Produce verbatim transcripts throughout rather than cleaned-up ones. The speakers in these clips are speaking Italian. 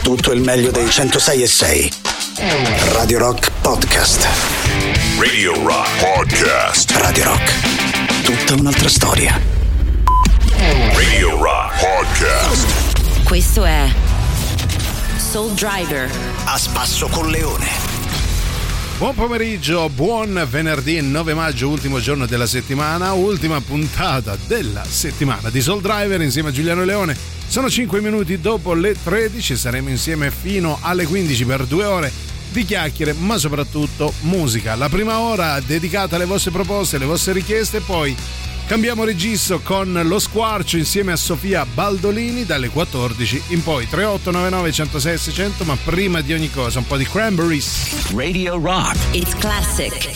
tutto il meglio dei centosei e sei. Radio Rock Podcast. Radio Rock Podcast. Radio Rock. Tutta un'altra storia. Radio Rock Podcast. Questo è Soul Driver. A spasso con Leone. Buon pomeriggio, buon venerdì nove maggio, ultimo giorno della settimana, ultima puntata della settimana di Soul Driver insieme a Giuliano Leone. Sono cinque minuti dopo le tredici, saremo insieme fino alle quindici per due ore di chiacchiere, ma soprattutto musica. La prima ora dedicata alle vostre proposte, alle vostre richieste, poi cambiamo registro con Lo Squarcio insieme a Sofia Baldolini dalle quattordici in poi. Tre otto nove nove uno zero sei seicento, ma prima di ogni cosa un po' di Cranberries. Radio Rock. It's classic.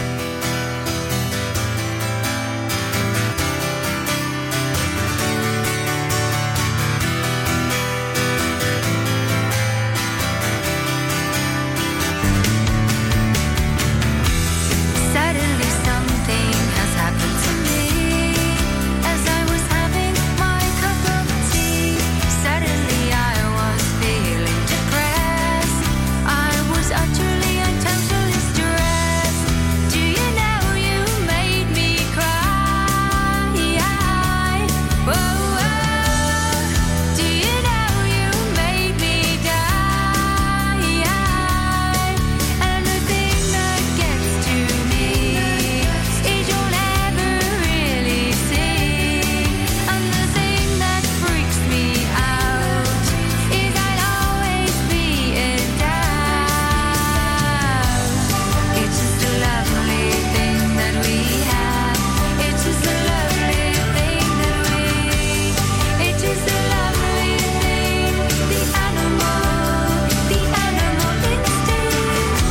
Actually, I totally stressed. Do you know you made me cry? Whoa, whoa. Do you know you made me die? And the thing that gets to me is you'll never really see. And the thing that freaks me out is I'll always be in doubt. It's just a lovely thing that we have. It's just a lovely thing that we. It's just a lovely thing. The animal, the animal instinct.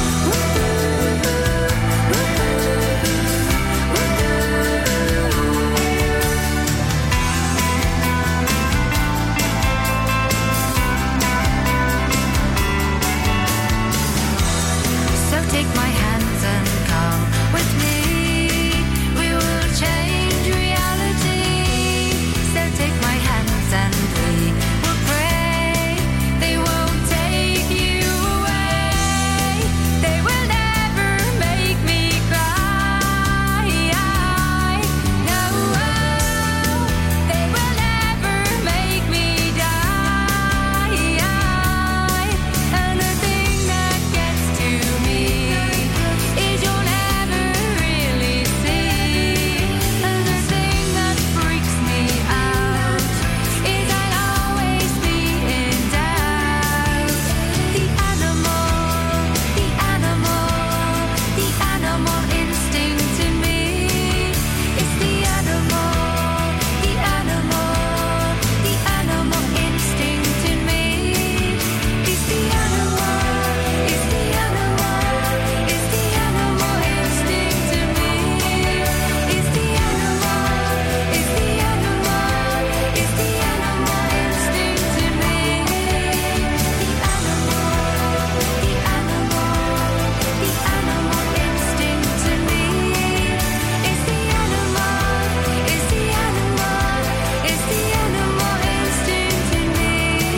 So take my hands and come with me. We will change reality. So take my hands and we will pray. They won't take you away. They will never make me cry. No, they will never make me die. And the thing that gets to me is you'll never really see. And the thing that freaks me out is I'll always be in doubt. The animal, the animal, the animal instinct in me. It's the animal, the animal, the animal instinct in me. It's the animal, it's the animal, it's the animal instinct in me. It's the animal, it's the animal, it's the animal instinct in me. The animal, the animal, the animal instinct in me. It's the animal, it's the animal, it's the animal instinct in me.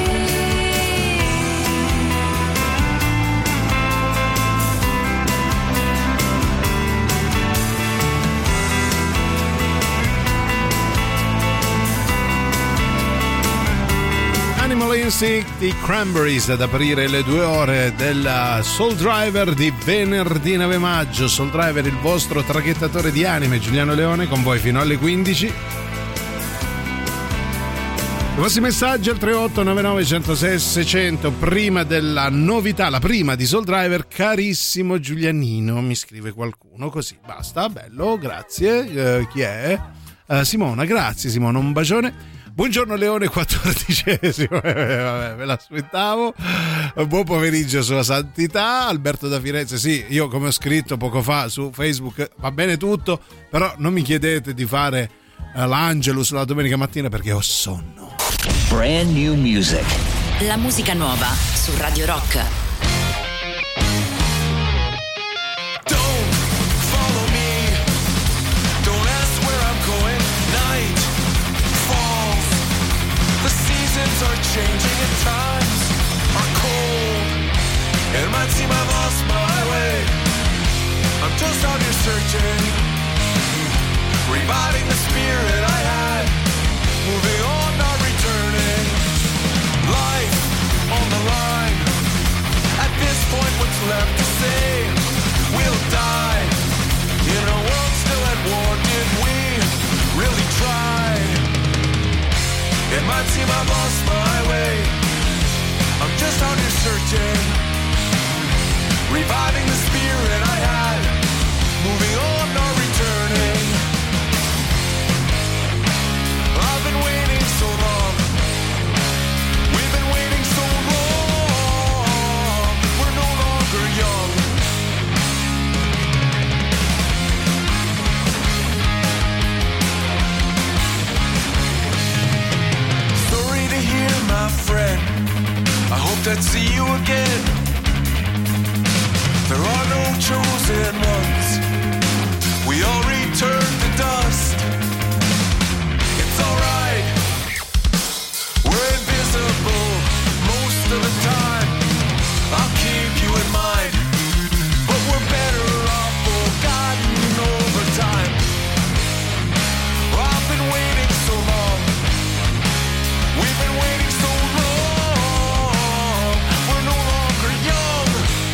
Animal Instinct di Cranberries ad aprire le due ore della Soul Driver di venerdì nove maggio. Soul Driver, il vostro traghettatore di anime, Giuliano Leone, con voi fino alle quindici. I vostri messaggi al tre otto nove nove uno zero sei seicento. Prima della novità, la prima di Soul Driver, carissimo Giulianino, mi scrive qualcuno, così basta, bello, grazie. Eh, chi è? Eh, Simona, grazie Simona, un bacione. Buongiorno Leone, quattordicesimo, eh, vabbè, me l'aspettavo. Buon pomeriggio Sua Santità. Alberto da Firenze, sì, io come ho scritto poco fa su Facebook, va bene tutto, però non mi chiedete di fare uh, l'Angelus la domenica mattina perché ho sonno. Brand new music. La musica nuova su Radio Rock. Are changing at times. Our might seem I've lost my way. I'm just out here searching, reviving the spirit I had, moving on, not returning. Life on the line. At this point, what's left to say? We'll die in a world still at war. Did we really try? It might seem I've lost my way. I'm just out here searching, reviving the spirit I had, moving on, not returning. I've been waiting so long. We've been waiting so long. We're no longer young. Sorry to hear, my friend. I hope that see you again. There are no chosen ones. We all return to dust. It's alright. We're invisible most of the time. I'll keep you in mind. But we're better off forgotten over time. I've been waiting so long. We've been waiting so long. We're no longer young.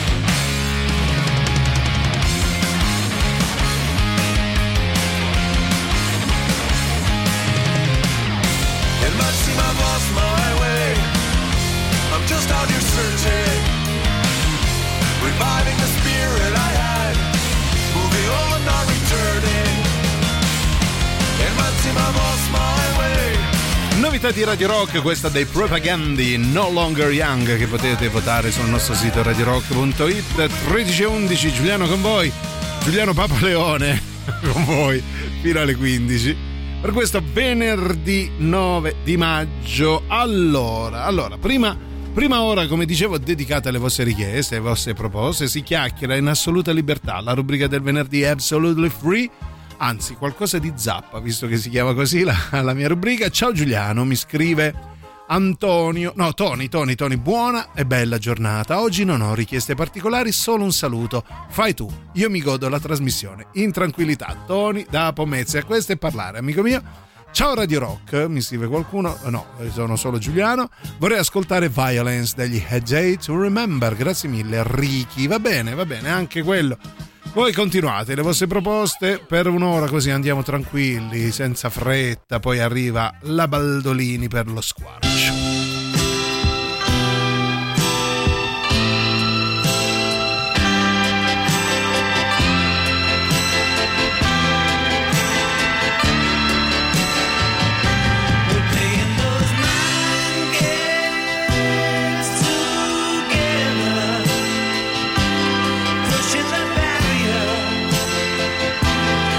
It might seem I've lost my way. I'm just out here searching, reviving the spirit I had, moving on, not returning. It might seem I've lost my way. Novità di Radio Rock, questa dei Propagandi, No Longer Young, che potete votare sul nostro sito radio rock punto it. Tredici e undici, Giuliano con voi, Giuliano Papaleone con voi fino alle quindici per questo venerdì nove di maggio. Allora, allora prima, prima ora, come dicevo, dedicata alle vostre richieste, alle vostre proposte. Si chiacchiera in assoluta libertà, la rubrica del venerdì è Absolutely Free, anzi qualcosa di zappa, visto che si chiama così la, la mia rubrica. Ciao Giuliano, mi scrive Antonio, no Tony, Tony, Tony, buona e bella giornata. Oggi non ho richieste particolari, solo un saluto. Fai tu, io mi godo la trasmissione in tranquillità. Tony da Pomezia, questo è parlare, amico mio. Ciao Radio Rock, mi scrive qualcuno, no, sono solo Giuliano. Vorrei ascoltare Violence degli A Day to Remember, grazie mille. Ricky, va bene, va bene, anche quello. Voi continuate le vostre proposte per un'ora, così andiamo tranquilli, senza fretta. Poi arriva la Baldolini per lo squarcio.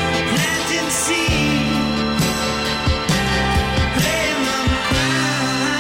See, playing on the ground.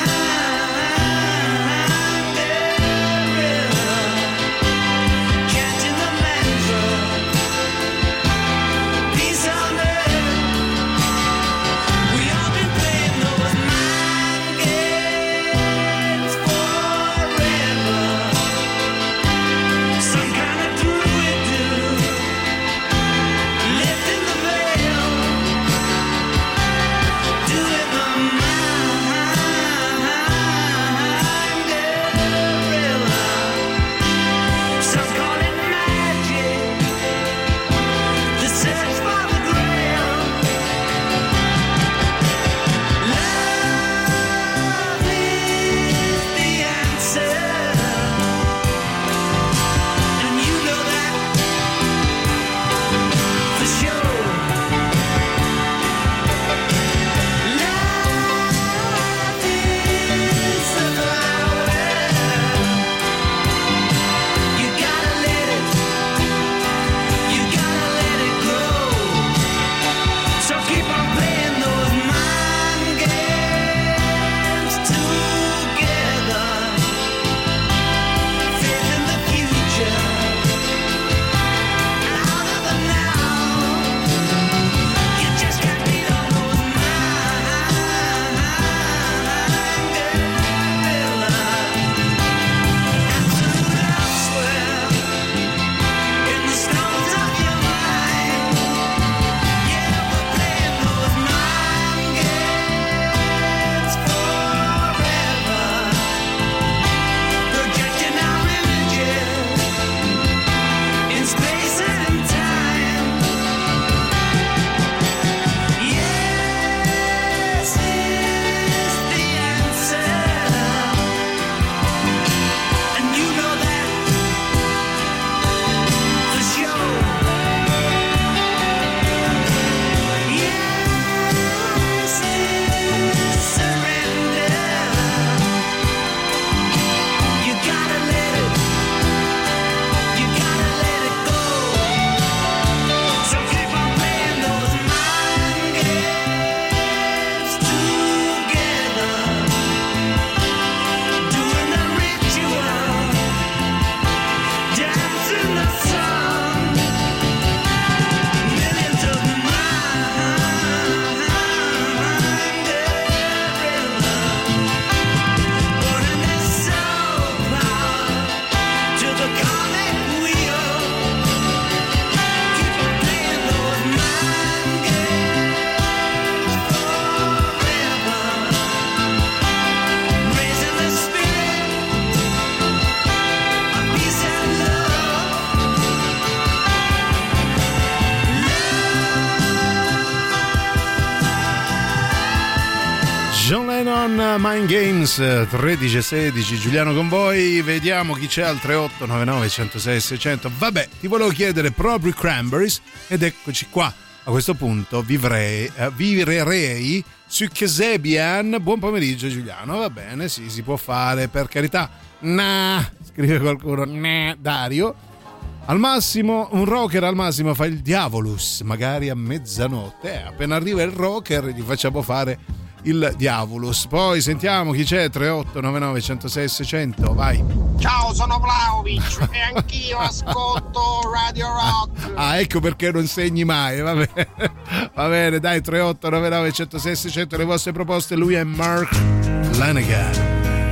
Mind Games, tredici e sedici, Giuliano con voi. Vediamo chi c'è al tre otto nove nove uno zero sei sei zero zero. Vabbè, ti volevo chiedere proprio i Cranberries ed eccoci qua. A questo punto vivrei, eh, vivrei su Kasabian. Buon pomeriggio Giuliano, va bene, sì, si può fare, per carità. Nah, scrive qualcuno, nah, Dario. Al massimo, un rocker al massimo fa il Diavolus, magari a mezzanotte. Eh, appena arriva il rocker gli facciamo fare il Diavolus. Poi sentiamo chi c'è, tre otto nove nove uno zero sei sei zero zero, vai. Ciao, sono Vlaovic e anch'io ascolto Radio Rock. Ah, ecco perché non segni mai, va bene. Va bene, dai, tre otto nove nove uno zero sei sei zero zero, le vostre proposte. Lui è Mark Lanegan.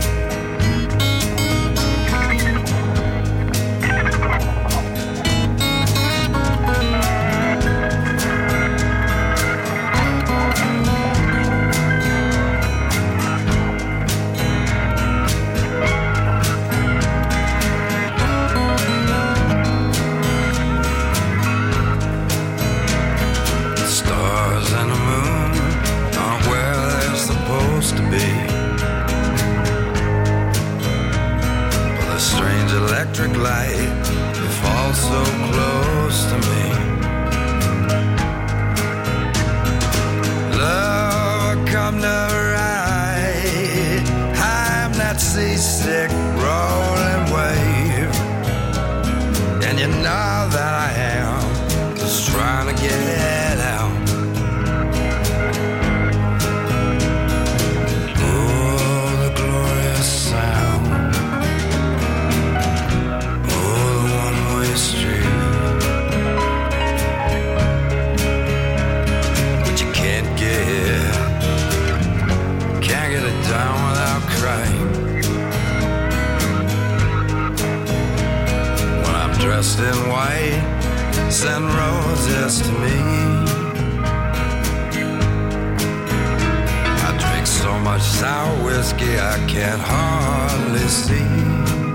Electric light, you fall so close to me. Love, come to right. I'm that seasick rolling wave, and you know that I am just trying to get out. Oh, the glorious sound. Street. But you can't get, can't get it down without crying. When I'm dressed in white, send roses to me. I drink so much sour whiskey I can't hardly see.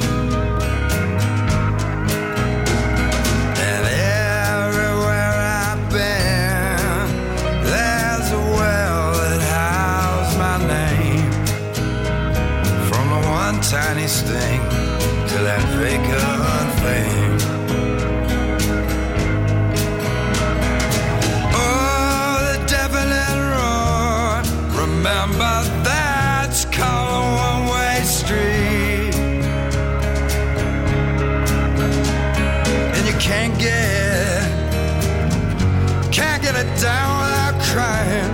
Tiny sting to that vacant flame. Oh, the definite roar. Remember that's called a one-way street. And you can't get, can't get it down without crying.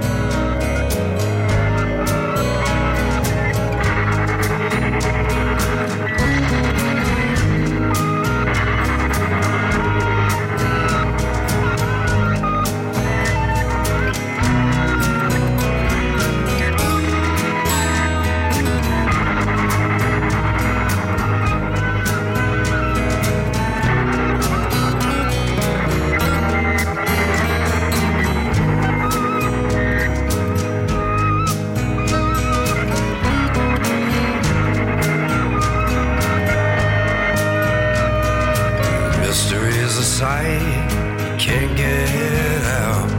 Can't get out.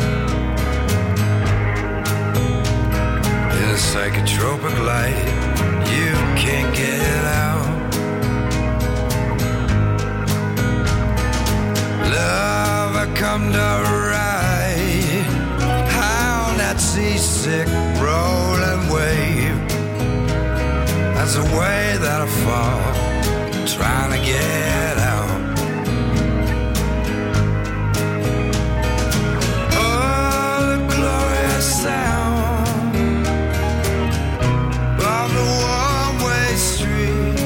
In a psychotropic light, you can't get out. Love, I come to right. How that seasick rolling wave. That's the way that I fall, trying to get out. Sound of the one-way street,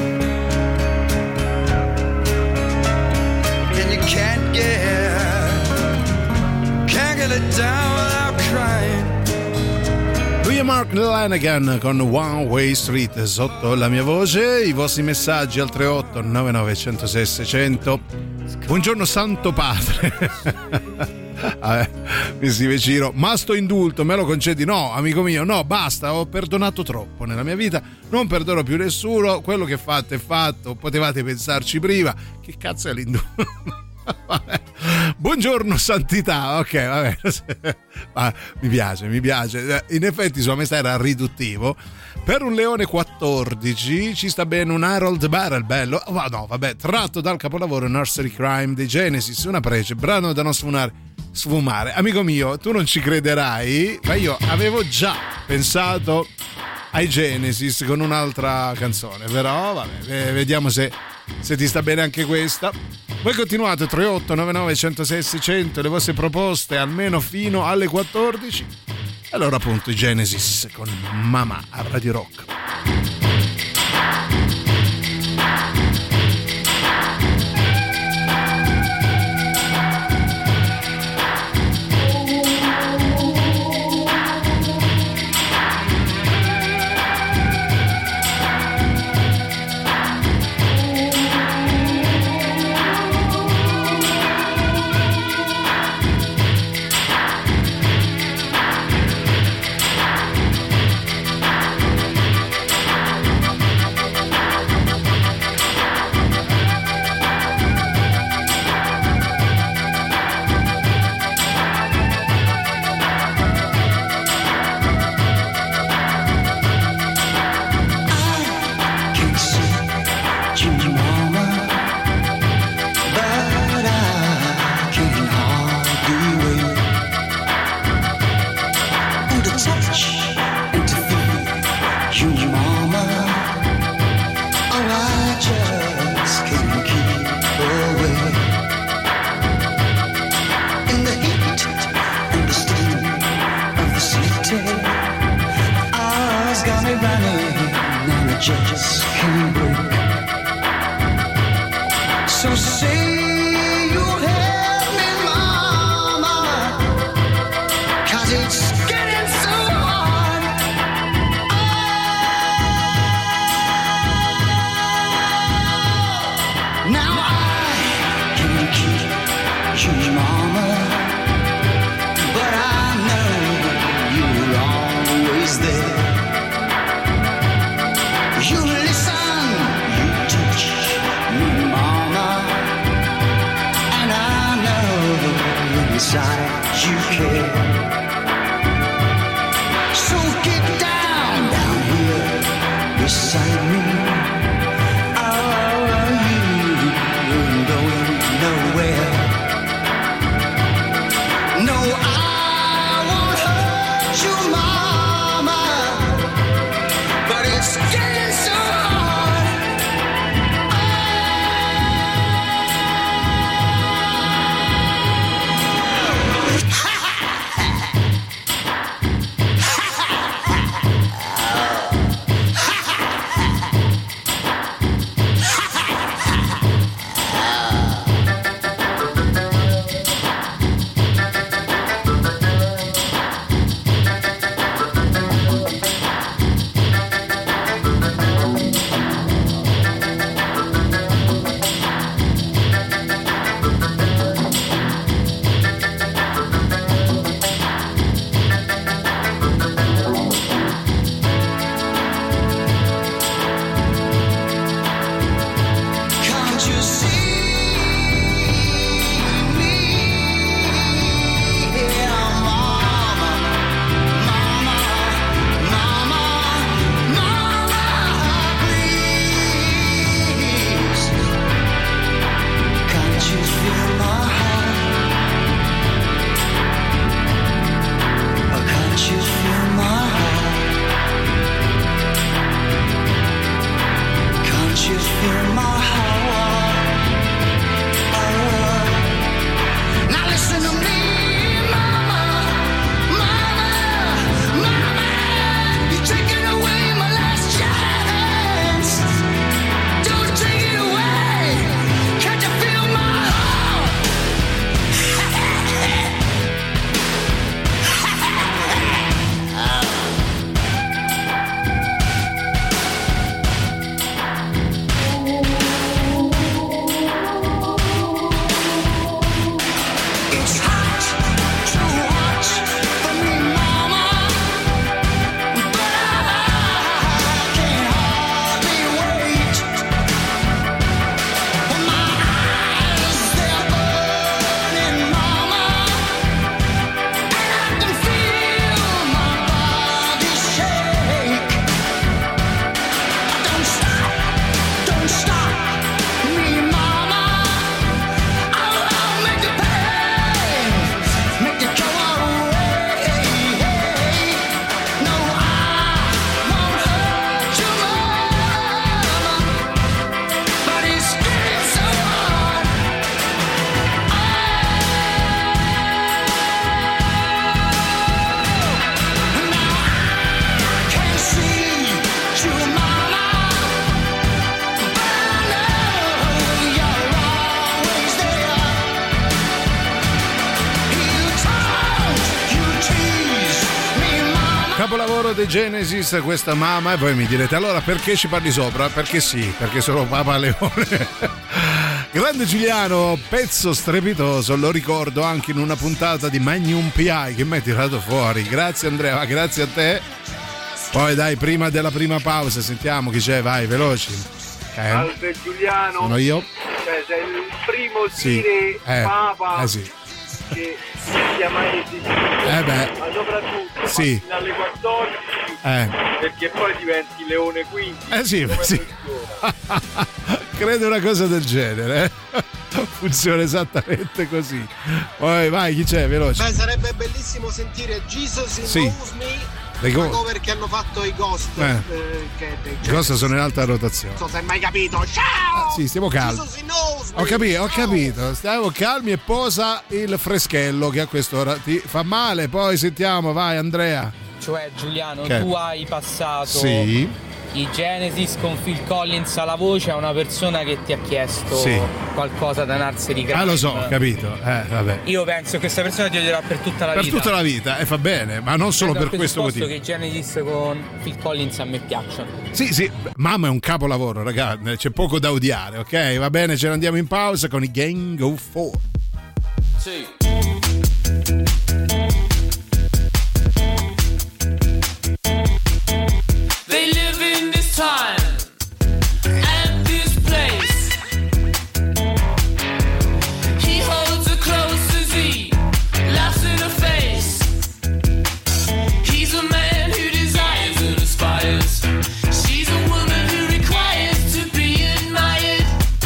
and you can't get, can't get it down without crying. Lui è Mark Lanegan con One Way Street sotto la mia voce. I vostri messaggi al tre otto nove nove uno zero sei sei zero zero. Buongiorno Santo Padre. Ah, mi scrive Ciro, ma sto indulto me lo concedi? No, amico mio, no, basta, ho perdonato troppo nella mia vita, non perdono più nessuno, quello che è fatto è fatto, potevate pensarci prima. Che cazzo è l'indulto? Buongiorno santità, ok, vabbè. Ma mi piace, mi piace. In effetti sua maestà era riduttivo. Per un leone quattordici ci sta bene un Harold Barrel, bello. Ma no, vabbè, tratto dal capolavoro Nursery Crime dei Genesis, una prece, brano da non sfumare. Sfumare. Amico mio, tu non ci crederai, ma io avevo già pensato ai Genesis con un'altra canzone, però vabbè, vediamo se, se ti sta bene anche questa. Voi continuate tre otto nove nove uno zero sei sei zero zero, le vostre proposte almeno fino alle quattordici. Allora appunto i Genesis con Mama a Radio Rock. Just can't break. So say you'll help me, mama, 'cause it's getting so hard. Oh, now I can keep you, mama, but I know you're always there. You listen, you teach me, mama, and I know inside you care. So get down, down here beside me. Oh, you ain't going nowhere. No, I won't hurt you, mama, but it's getting so hard. Can't you see me here, mama, mama, mama, mama, please? Can't you feel my heart? Or can't you feel my heart? Can't you feel my heart? Oh. Now listen to me, mama, mama, mama. You're taking away my last chance. Don't take it away. Can't you feel my heart? Uno dei Genesis, questa Mama, e voi mi direte allora perché ci parli sopra? Perché sì, perché sono Papa Leone. Grande Giuliano, pezzo strepitoso, lo ricordo anche in una puntata di Magnum P I che mi hai tirato fuori. Grazie Andrea, ma grazie a te. Poi dai, prima della prima pausa sentiamo chi c'è, vai, veloci. Eh. Salve Giuliano. Sono io. Cioè, sei il primo a Sì. dire Eh. Papa Eh sì. che sia mai esistito. Eh beh. Ma soprattutto Sì. dalle quattordici Eh. perché poi diventi Leone quindici. Eh sì, Come sì. funziona? Credo una cosa del genere. eh. Funziona esattamente così. Poi vai, chi c'è, veloce. Beh, sarebbe bellissimo sentire Jesus in Sì. Knows Me, Le la go- cover che hanno fatto i Ghost. Eh. eh, che dei Cosa sono in alta rotazione? Non so se hai mai capito. Ciao! Sì, stiamo calmi. Jesus in Knows Me. Ho capito, ho Ciao! capito. Stiamo calmi e posa il freschello che a quest'ora ti fa male. Poi sentiamo, vai Andrea. Cioè Giuliano, Che? tu hai passato Sì. i Genesis con Phil Collins alla voce a una persona che ti ha chiesto Sì. qualcosa da Narseri Crime. Ah, lo so, ho capito. Eh, vabbè. Io penso che questa persona ti odierà per tutta la Per vita. tutta la vita, e fa bene, ma non solo Credo per al questo presupposto motivo. che i Genesis con Phil Collins a me piacciono. Sì, sì, Mamma è un capolavoro, ragazzi, c'è poco da odiare, ok? Va bene, ce ne andiamo in pausa con i Gang of Four. Sì. They live in this time and this place. He holds her close as he laughs in her face. He's a man who desires and aspires. She's a woman who requires to be admired.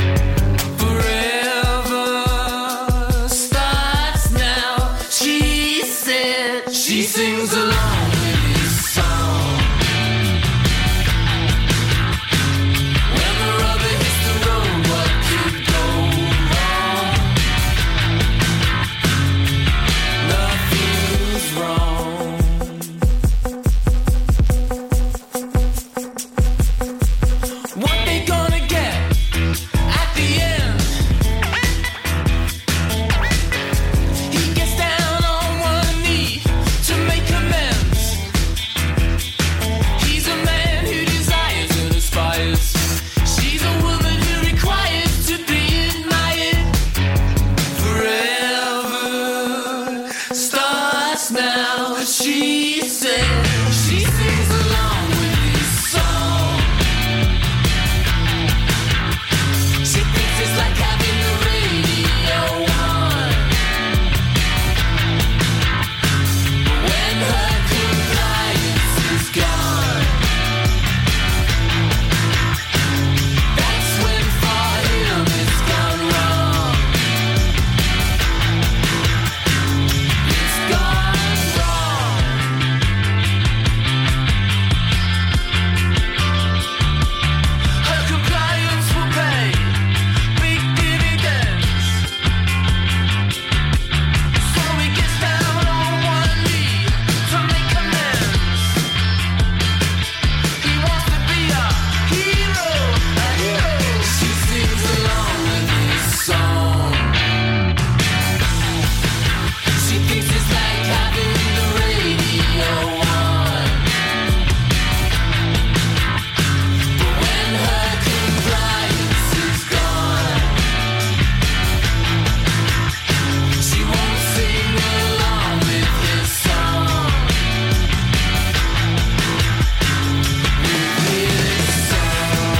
Forever starts now. She said she sings along with his song. When the rubber hits the road, what could go wrong? Nothing's wrong. What they gonna get at the end? He gets down on one knee to make amends. He's a man who desires and aspires. She's a woman who requires to be admired. Forever starts now. She said she sings along with his song. She thinks it's like having the radio on. When her compliance is gone, that's when for him it's gone wrong. It's gone wrong. Her compliance will pay big dividends. So he gets down on one knee to make amends. He wants to be a hero, a hero. She sings along with his song. She thinks it's like having the radio on. But when her compliance is gone, she won't sing along with his song. With his song.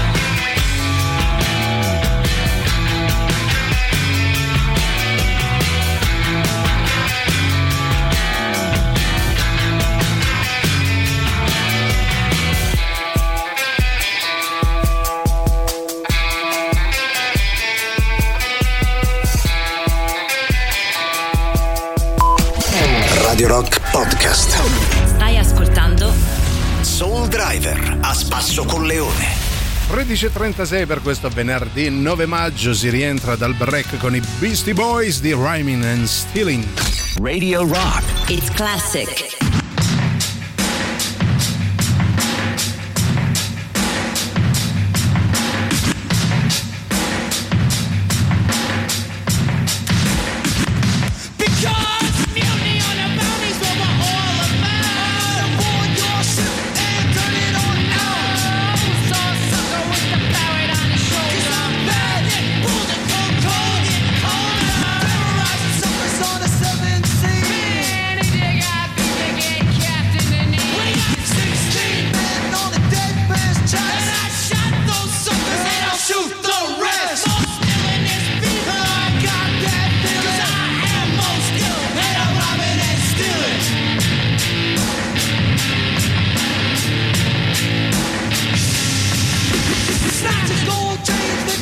Radio Rock Podcast. Stai ascoltando Soul Driver a spasso con Leone. tredici e trentasei per questo venerdì nove maggio si rientra dal break con i Beastie Boys di Rhyming and Stealing. Radio Rock. It's classic. Because mutiny on the bounties what we're all about. Aboard your ship,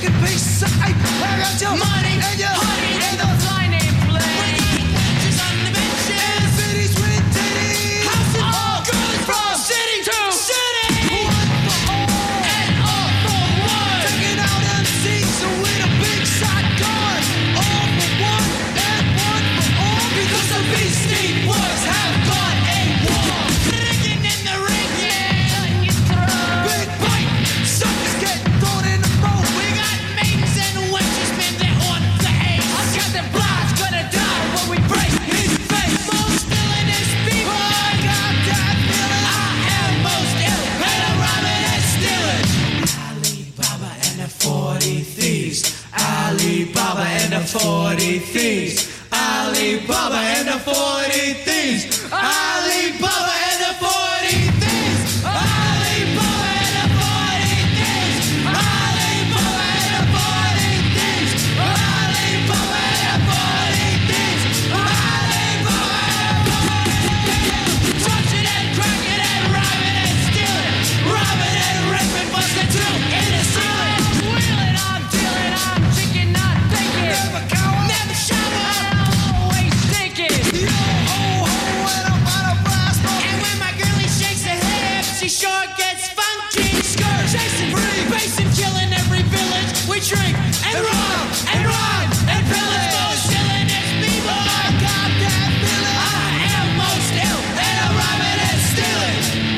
fucking piece of ape. I got your money and your honey and the fly name play. Benches on the benches. And cities with titties. Houses all girls from city to city. One for all and all for one. Taking out M Cs with a big shotgun. All for one and one for all. Because the Beastie Boys have gone a war. Ringing in the ring, yeah, in your throat. Big bite, suckers get thrown in the boat. We got maidens and wenches, man, they're on the haze. I got the bloods gonna die when we break his face. Most villainous people, I got that feeling. I am most ill, and I'm robbing and stealing. Alibaba and the forty thieves. Alibaba and the forty thieves. Alibaba and the forty thieves. Alibaba and the forty thieves. Alibaba and the forty thieves. Alibaba and the forty thieves. Alibaba and the forty thieves. Alibaba and the forty thieves. Touching and cracking and robbing and stealing. Robbing and raping, busting through in the ceiling. I'm wheeling, I'm dealing, I'm chicken, not thinking. Never coward, never shower. Always thinking. Yo, ho, ho, and I'm out of blast. And when my girlie shakes her hips, she sure gets funky. Skirt, chasing, free, basing, killing every village. We drink and rob and rob and pillage. Most villainous people, I got that feeling. I am most ill, and I'm robbing and stealing.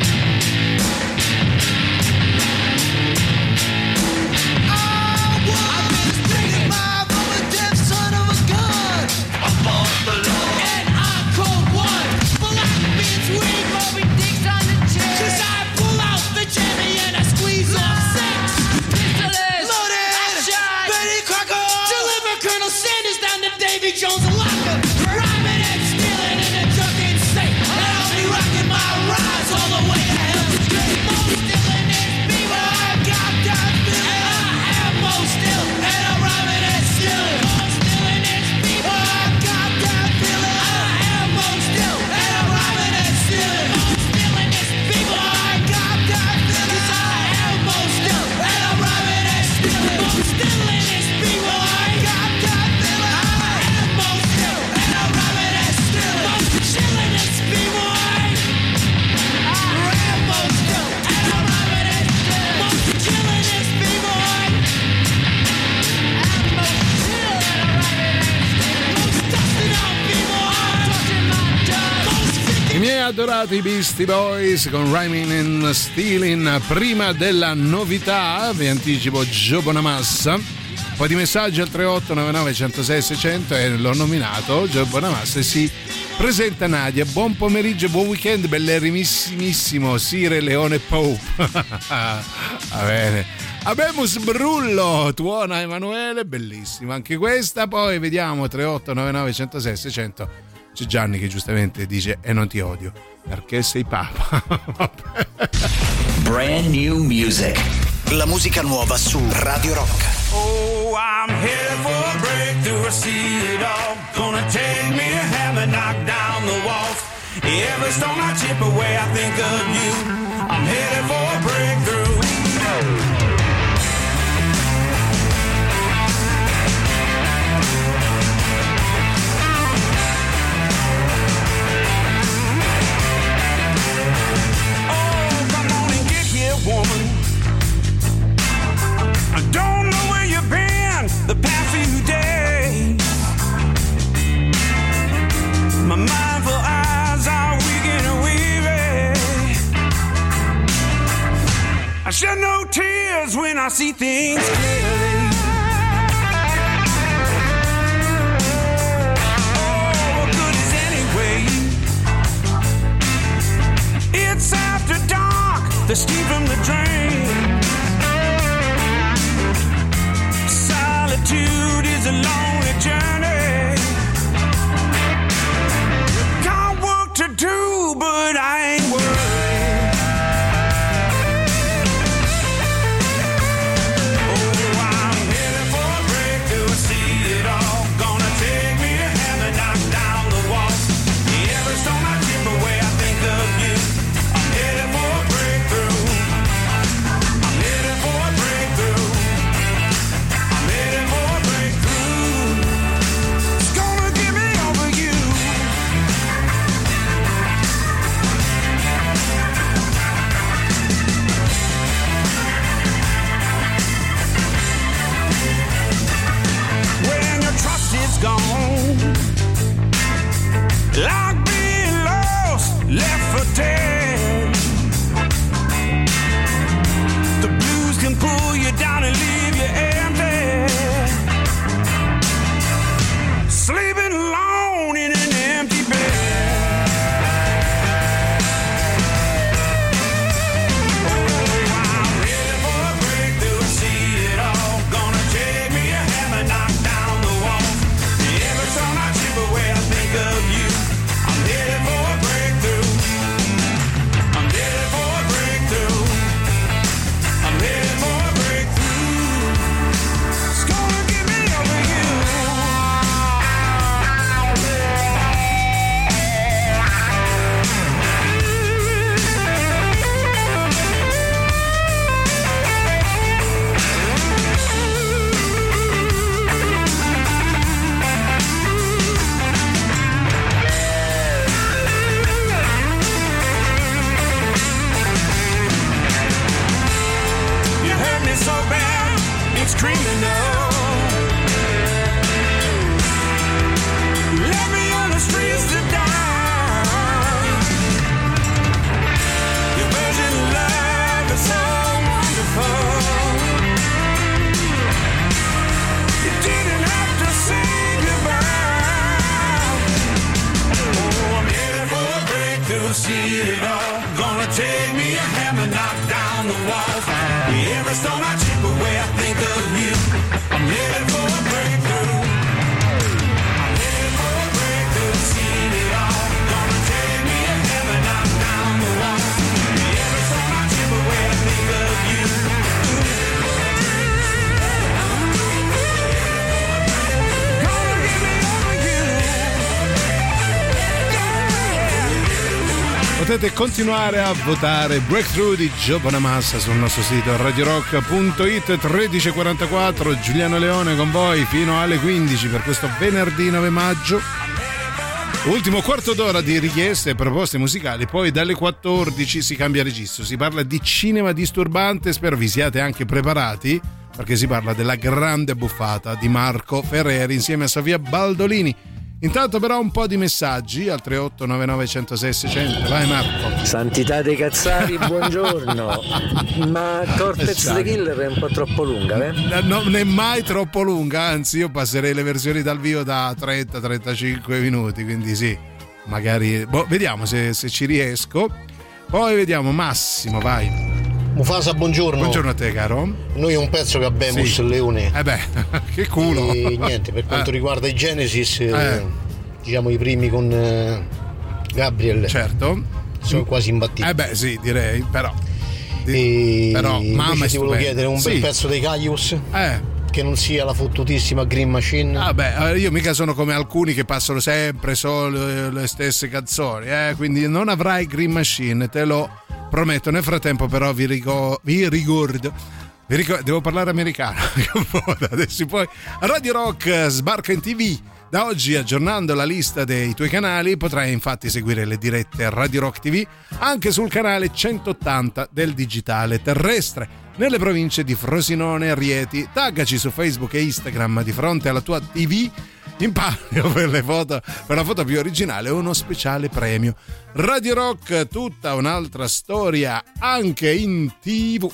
I've been sticking my rubber dip son of a gun. And I called one. Black beans, weed, Moby Dick's on the chair. 'Cause I pull out the jammy and I squeeze off six. Pistol is loaded. I shot. Betty Crocker. Deliver Colonel Sanders down to Davy Jones' locker. Robbing and stealing in a drunken state. And I'll be rocking my rides all the way to Hell's Gate. Most villainous people, I got that feeling. And I am most ill, and I'm robbing and stealing. Most villainous people, I got that feeling. I am most ill, and I'm robbing and stealing. Most villainous people, I got that feeling. 'Cause I am most ill, and I'm robbing and stealing. Most villainous people, I got that feeling. I am most ill, and I'm robbing and stealing. Most villainous people, I am most ill, and I'm robbing and stealing. Most villainous people, I am most ill, and I'm robbing and stealing. Most dusted out people, I'm touching my dust. Most I miei adorati Beastie Boys con Rhyming and Stealing. Prima della novità vi anticipo Joe Bonamassa. Un po' di messaggi al tre otto nove nove uno zero sei sei zero zero e l'ho nominato Joe Bonamassa e si presenta Nadia. Buon pomeriggio, buon weekend, bellerissimissimo Sire Leone Pope. Va bene. Abemus Brullo, tuona Emanuele, bellissima anche questa. Poi vediamo tre otto nove nove uno zero sei sei zero zero. C'è Gianni che giustamente dice e non ti odio perché sei papa. Brand new music. La musica nuova su Radio Rock. Oh, I'm headed for a breakthrough. I see it all. Gonna take me a hammer, knock down the walls. Every stone I chip away, I think of you. I'm headed for a breakthrough. Oh, come on and get here, woman. I don't know where you've been the past few days. My mindful eyes are weak and weary. I shed no tears when I see things clearly. Oh, what good is anyway? It's after dark, the steam from the drain. Solitude is a lonely journey. Got work to do, but I ain't worried. Oh, I'm headed for a breakthrough. I see it all. Gonna take me a hammer, knock down the walls. Every stone I chip away, I think of you. I'm headed for a breakthrough. I'm headed for a breakthrough. was gone. Like being lost, left for dead. The blues can pull you down and leave you empty. Sleeping alone in an empty bed. Criminal. Let me on the streets to die. Your virgin love is so wonderful. You didn't have to say goodbye. Oh, I'm headed for a breakthrough, see it all. Gonna take me a hammer, knock down the walls. Every stone I chip away, I think of you. I'm headed for a breakthrough. I'm headed for a breakthrough, seen it all. Gonna take me a heaven, knock down the wall. Every stone I chip away, I think of you. Gonna get me over you. Potete continuare a votare Breakthrough di Joe Bonamassa sul nostro sito radiorock punto it. Tredici e quarantaquattro, Giuliano Leone con voi fino alle quindici per questo venerdì nove maggio. Ultimo quarto d'ora di richieste e proposte musicali, poi dalle quattordici si cambia registro, si parla di cinema disturbante. Spero vi siate anche preparati, perché si parla della grande buffata di Marco Ferreri insieme a Sofia Baldolini. Intanto però un po' di messaggi al tre otto nove nove uno zero sei seicento. Vai Marco. Santità dei cazzari, buongiorno. Ma Cortex the Killer è un po' troppo lunga, eh? Non è mai troppo lunga, anzi io passerei le versioni dal vivo da trenta trentacinque minuti, quindi sì, magari boh, vediamo se, se ci riesco. Poi vediamo Massimo, vai. Mufasa, buongiorno. Buongiorno a te, caro. Noi un pezzo che abbiamo Sì. sul Leone. Eh beh, che culo. E niente, per quanto Eh. riguarda i Genesis, eh, Eh. diciamo i primi con eh, Gabriel. Certo. Sono quasi imbattibili. Eh beh, sì, direi, però. E Però, mamma, invece è ti volevo stupendo. chiedere un Sì. bel pezzo dei Caius. Eh. Che non sia la fottutissima Green Machine. Ah beh, io mica sono come alcuni che passano sempre solo le stesse canzoni, eh? Quindi non avrai Green Machine, te lo prometto. Nel frattempo però vi, rico- vi ricordo, vi ricordo, devo parlare americano, adesso poi Radio Rock sbarca in tivù. Da oggi, aggiornando la lista dei tuoi canali, potrai infatti seguire le dirette Radio Rock tivù anche sul canale centottanta del digitale terrestre nelle province di Frosinone e Rieti. Taggaci su Facebook e Instagram di fronte alla tua tivù in palio per le foto, per la foto più originale, uno speciale premio. Radio Rock, tutta un'altra storia anche in tivù.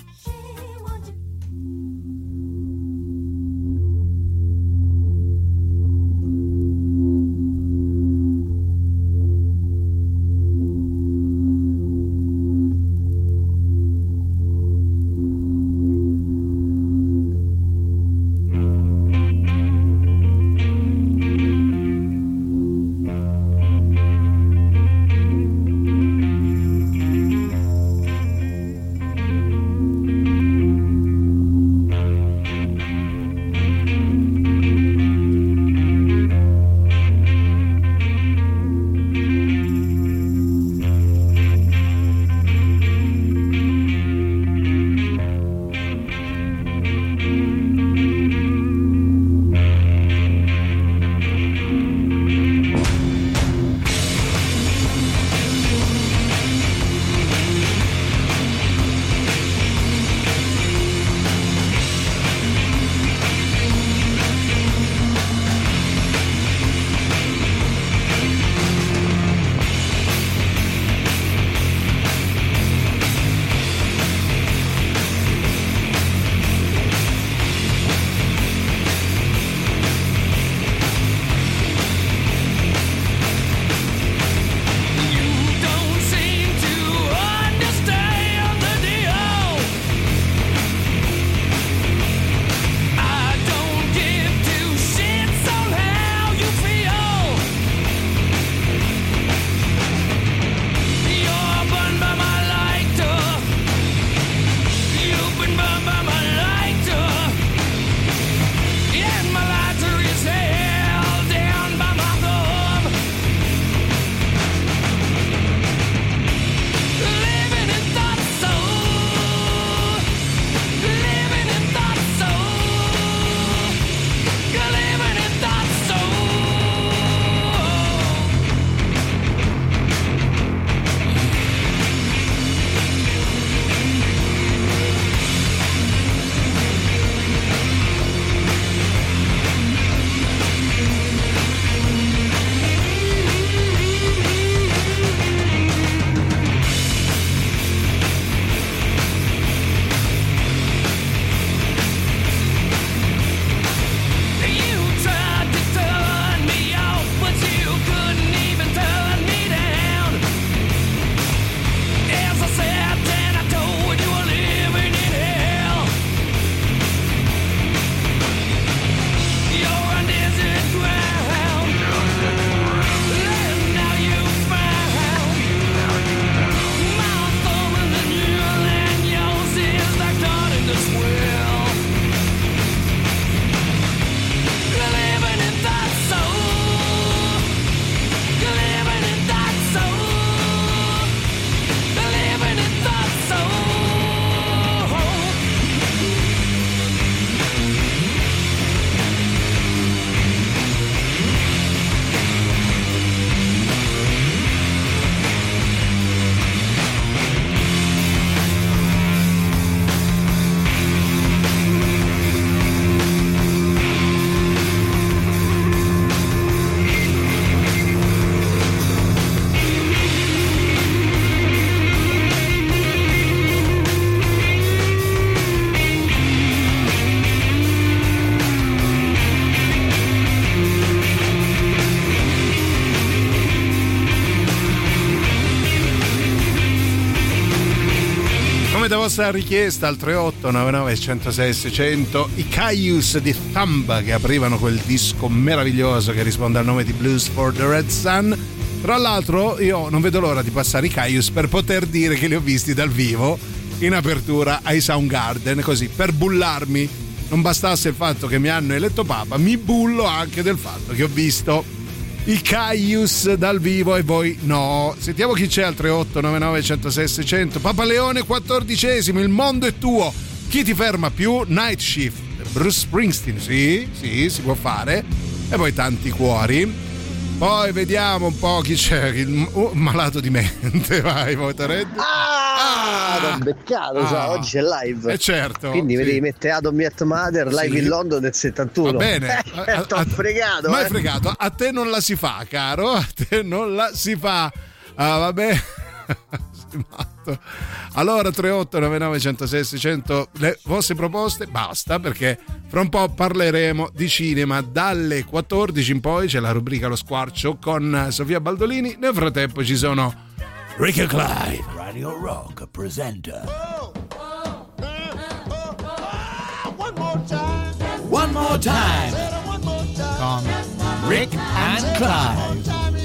vostra richiesta al tre otto nove nove uno zero sei sei zero zero, i Caius di Thumb che aprivano quel disco meraviglioso che risponde al nome di Blues for the Red Sun. Tra l'altro io non vedo l'ora di passare i Caius per poter dire che li ho visti dal vivo in apertura ai Soundgarden, così per bullarmi. Non bastasse il fatto che mi hanno eletto papa, mi bullo anche del fatto che ho visto i Caius dal vivo e voi no. Sentiamo chi c'è al tre otto nove nove uno zero sei sei zero zero. Papa Leone quattordicesimo, il mondo è tuo, chi ti ferma più? Night Shift, Bruce Springsteen, sì, sì, si può fare. E poi tanti cuori. Poi vediamo un po' chi c'è, il uh, malato di mente, vai Motorhead. Ah, ah, beccato, ah. Cioè, oggi è live. Eh certo. Quindi sì. Devi mettere Atom Yet Mother live sì. in London del settantuno. Va bene. Eh, t'ho fregato. Ma eh. è fregato, a te non la si fa, caro, a te non la si fa. Ah, vabbè. Allora tre otto nove nove uno zero sei sei zero zero, le vostre proposte basta, perché fra un po' parleremo di cinema. Dalle quattordici in poi c'è la rubrica Lo Squarcio con Sofia Baldolini. Nel frattempo ci sono Rick e Clive. Radio Rock presenta One more time. One More Time One more time. con Rick and Clive.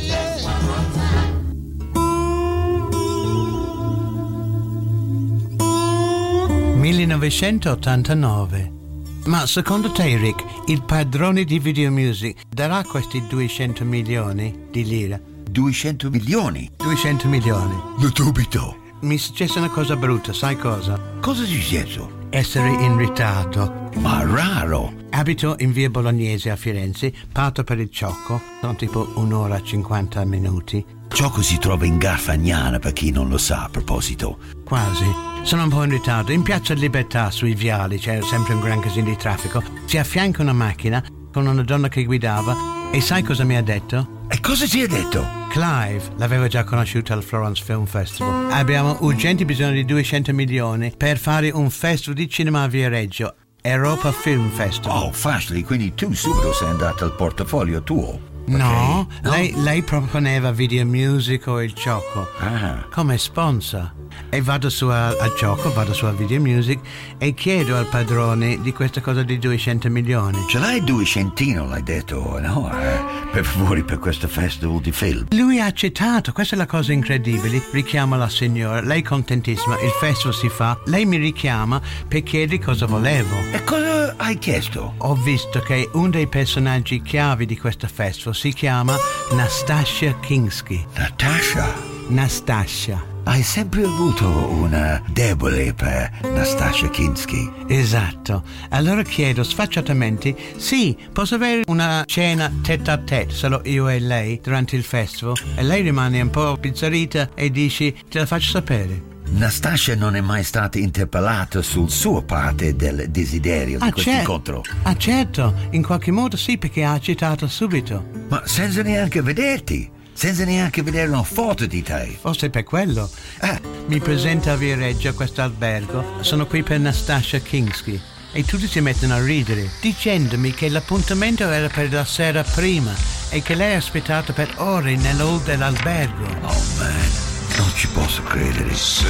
millenovecentottantanove. Ma secondo te, Rick, il padrone di Video Music darà questi duecento milioni di lire? duecento milioni? duecento milioni. Lo dubito. Mi è successa una cosa brutta, sai cosa? Cosa è successo? Essere in ritardo. Ma raro. Abito in via Bolognese a Firenze, parto per il Ciocco, sono tipo un'ora e cinquanta minuti. Ciocco si trova in Garfagnana, per chi non lo sa, a proposito. Quasi. Sono un po' in ritardo. In Piazza Libertà, sui viali, c'era sempre un gran casino di traffico. Si affianca una macchina con una donna che guidava e sai cosa mi ha detto? E cosa ti ha detto? Clive l'avevo già conosciuto al Florence Film Festival. Abbiamo urgente bisogno di duecento milioni per fare un festival di cinema a Viareggio, Europa Film Festival. Oh, facile, quindi tu subito sei andato al portafoglio tuo. No, no? Lei, lei proponeva Video Music o il Ciocco ah. come sponsor. E vado su al, al Ciocco, vado su al Video Music e chiedo al padrone di questa cosa di duecento milioni. Ce l'hai duecentino, l'hai detto, no? Eh, per favore, per questo festival di film. Lui ha accettato, questa è la cosa incredibile. Richiama la signora, lei contentissima, il festival si fa, lei mi richiama per chiedere cosa volevo. E cosa hai chiesto? Ho visto che uno dei personaggi chiavi di questo festival si chiama Nastassja Kinski. Natasha? Nastassja. Hai sempre avuto una debole per Nastassja Kinski. Esatto. Allora chiedo sfacciatamente, sì, posso avere una cena tête à tête, solo io e lei, durante il festival? E lei rimane un po' pizzarita e dice, te la faccio sapere. Nastassja non è mai stata interpellata sul suo parte del desiderio ah, di questo cer- incontro? Ah certo, in qualche modo sì, perché ha accettato subito. Ma senza neanche vederti? Senza neanche vedere una foto di te? Forse per quello. Eh. Mi presenta a Viareggio a questo albergo. Sono qui per Nastassja Kinski. E tutti si mettono a ridere, dicendomi che l'appuntamento era per la sera prima e che lei ha aspettato per ore nell'hall dell'albergo. Oh man, non ci posso credere. See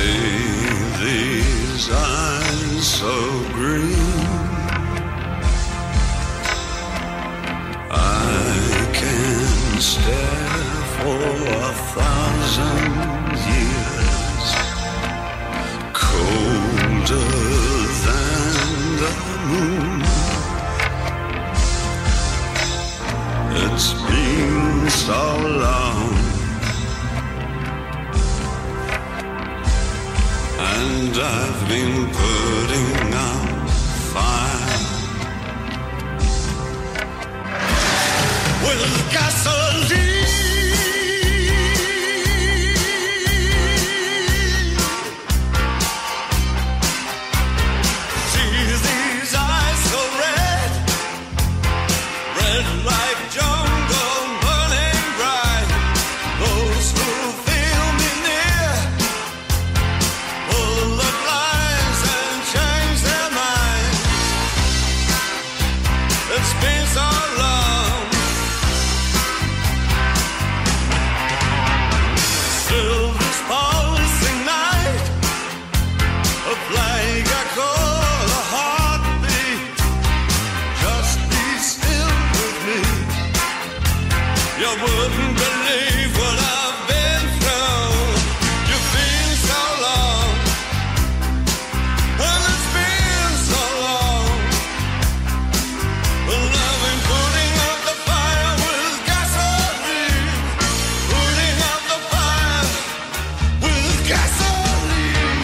these eyes so green, I can stare for a thousand years, colder than the moon. It's been so long, and I've been putting out fire with gasoline. Of life. wouldn't believe what I've been through. You've been so long, and it's been so long. Well, I've been putting out the fire with gasoline, putting out the fire with gasoline.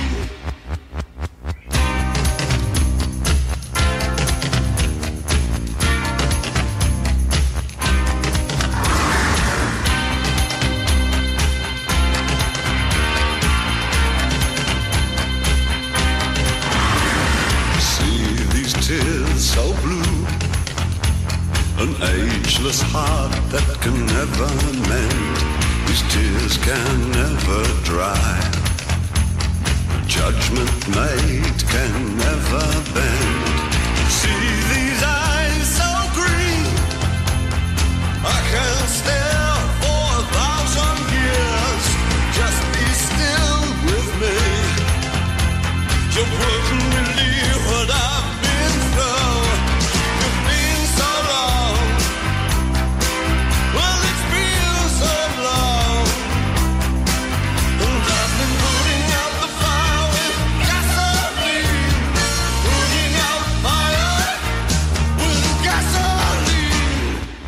See these tears so blue, an ageless heart that can never mend. These tears can never dry. Judgment made can never bend. See these eyes so green, I can stare for a thousand years. Just be still with me. You wouldn't believe what I've been through. You've been so long. Well, it's been so long. And I've been putting out the fire with gasoline. Putting out fire with gasoline.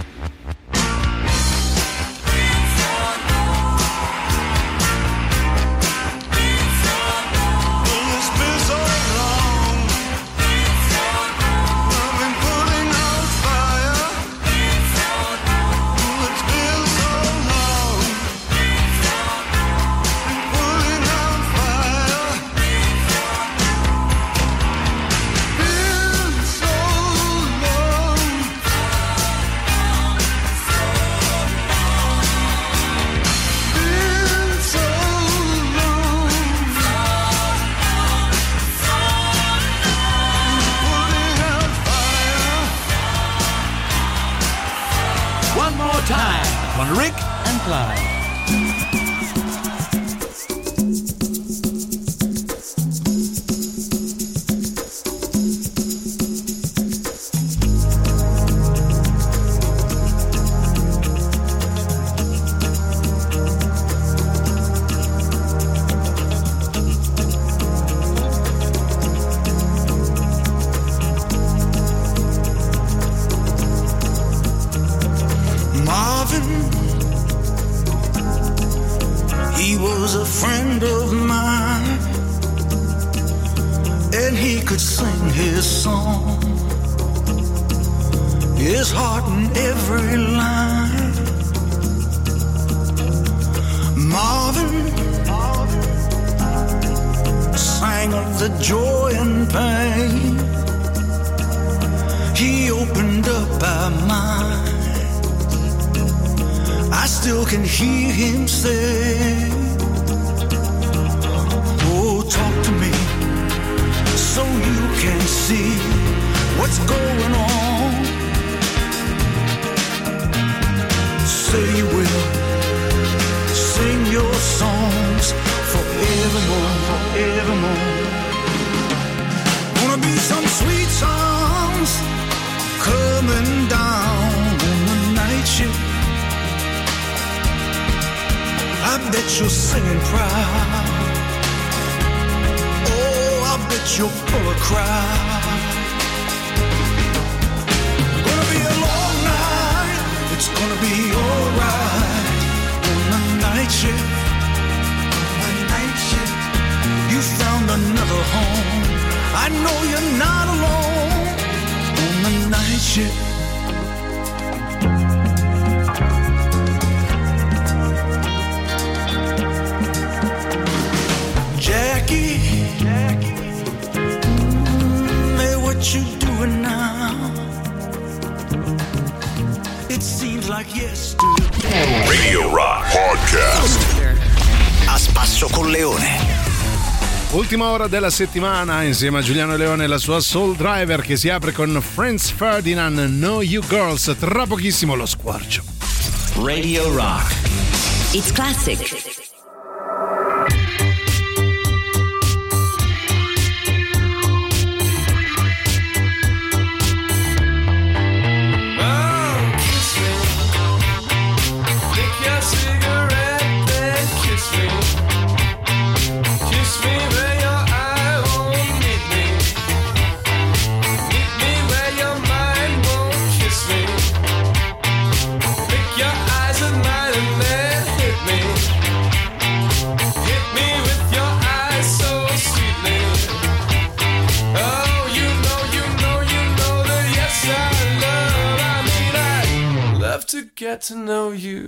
Been so long. Been so long. Well, it's been so long. Been so long. I've been putting out fire. Been so long. Well, it's been so long. Been so long. Putting out fire. Been so long. Been so long. Been so long. Putting out fire. One more time con Rick and Clyde. Marvin, he was a friend of mine, and he could sing his song, his heart in every line. Marvin sang of the joy and pain. He opened up our mind. I still can hear him say, oh, talk to me so you can see what's going on. Say you will sing your songs forevermore, forevermore. Gonna be some sweet songs coming down on the night shift. I bet you're singing proud. Oh, I bet you're full of pride. Gonna be a long night. It's gonna be alright on the night shift. The night shift. You found another home. I know you're not alone on the night shift. Jackie, mm, hey, what you doing now? It seems like yesterday. Radio Rock Podcast. A spasso con Leone. Ultima ora della settimana insieme a Giuliano Leone e la sua Soul Driver che si apre con Franz Ferdinand, Know You Girls. Tra pochissimo lo squarcio. Radio Rock. It's classic. Oh, to get to know you.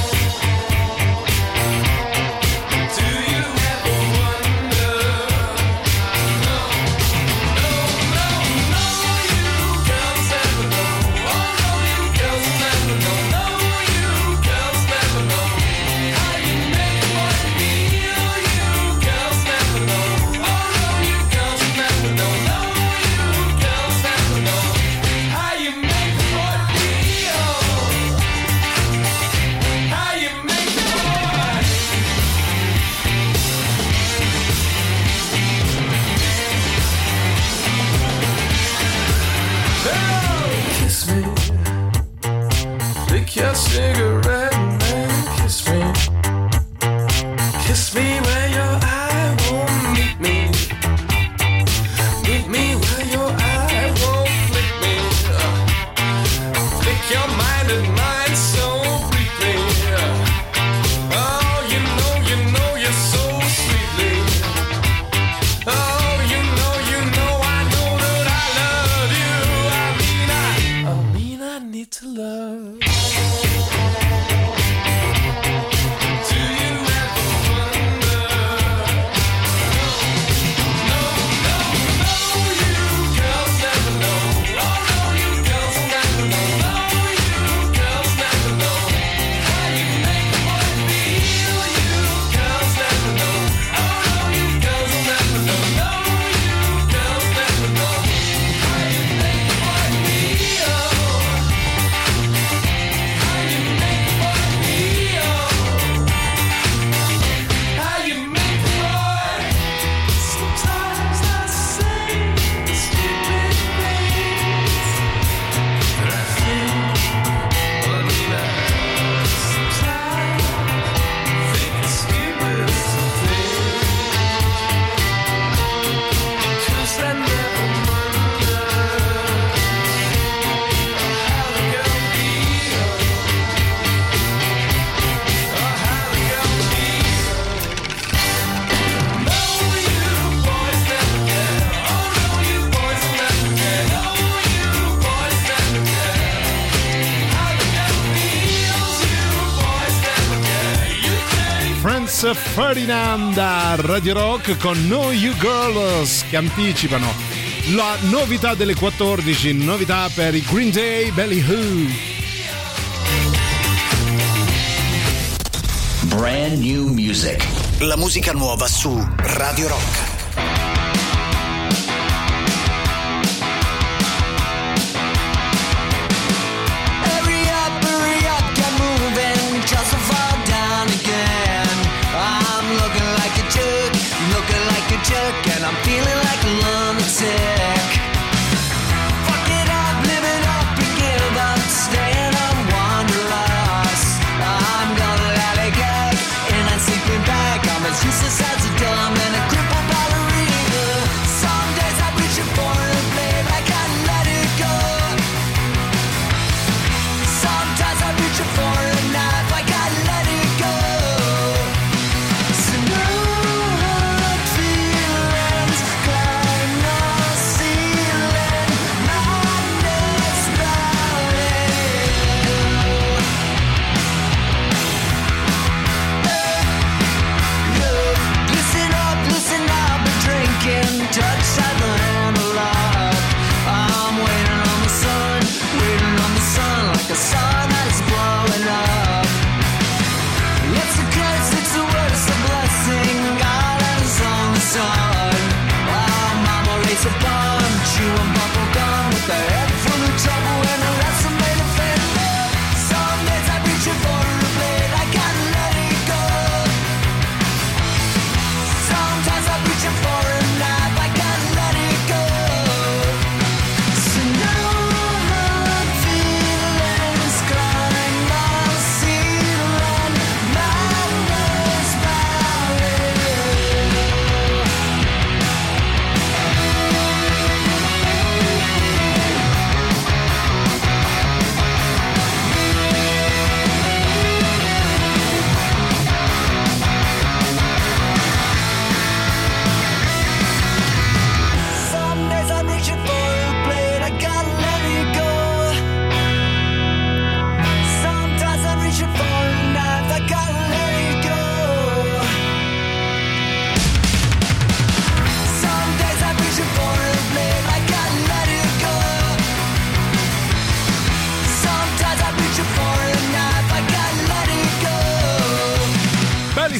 Your cigarette and then kiss me. Kiss me where your eye won't meet me. Meet me where your eye won't flick me. Flick your mind and mine so briefly. Oh, you know, you know you're so sweetly. Oh, you know, you know, I know that I love you. I mean, I, I mean, I need to love. Ferdinand a Radio Rock con Know You Girls che anticipano la novità delle quattordici, novità per i Green Day, Belly Who. Brand new music. La musica nuova su Radio Rock. And I'm feeling like a lunatic. Fuck it up, live it up, and give up, staying on wanderlust. I'm gonna let it go, and I'm sleeping back. I'm as useless as a dumb and a crippled by the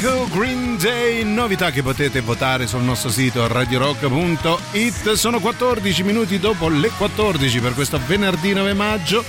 Michael, Green Day, novità che potete votare sul nostro sito radio rock punto it. Sono quattordici minuti dopo le quattordici per questo venerdì nove maggio,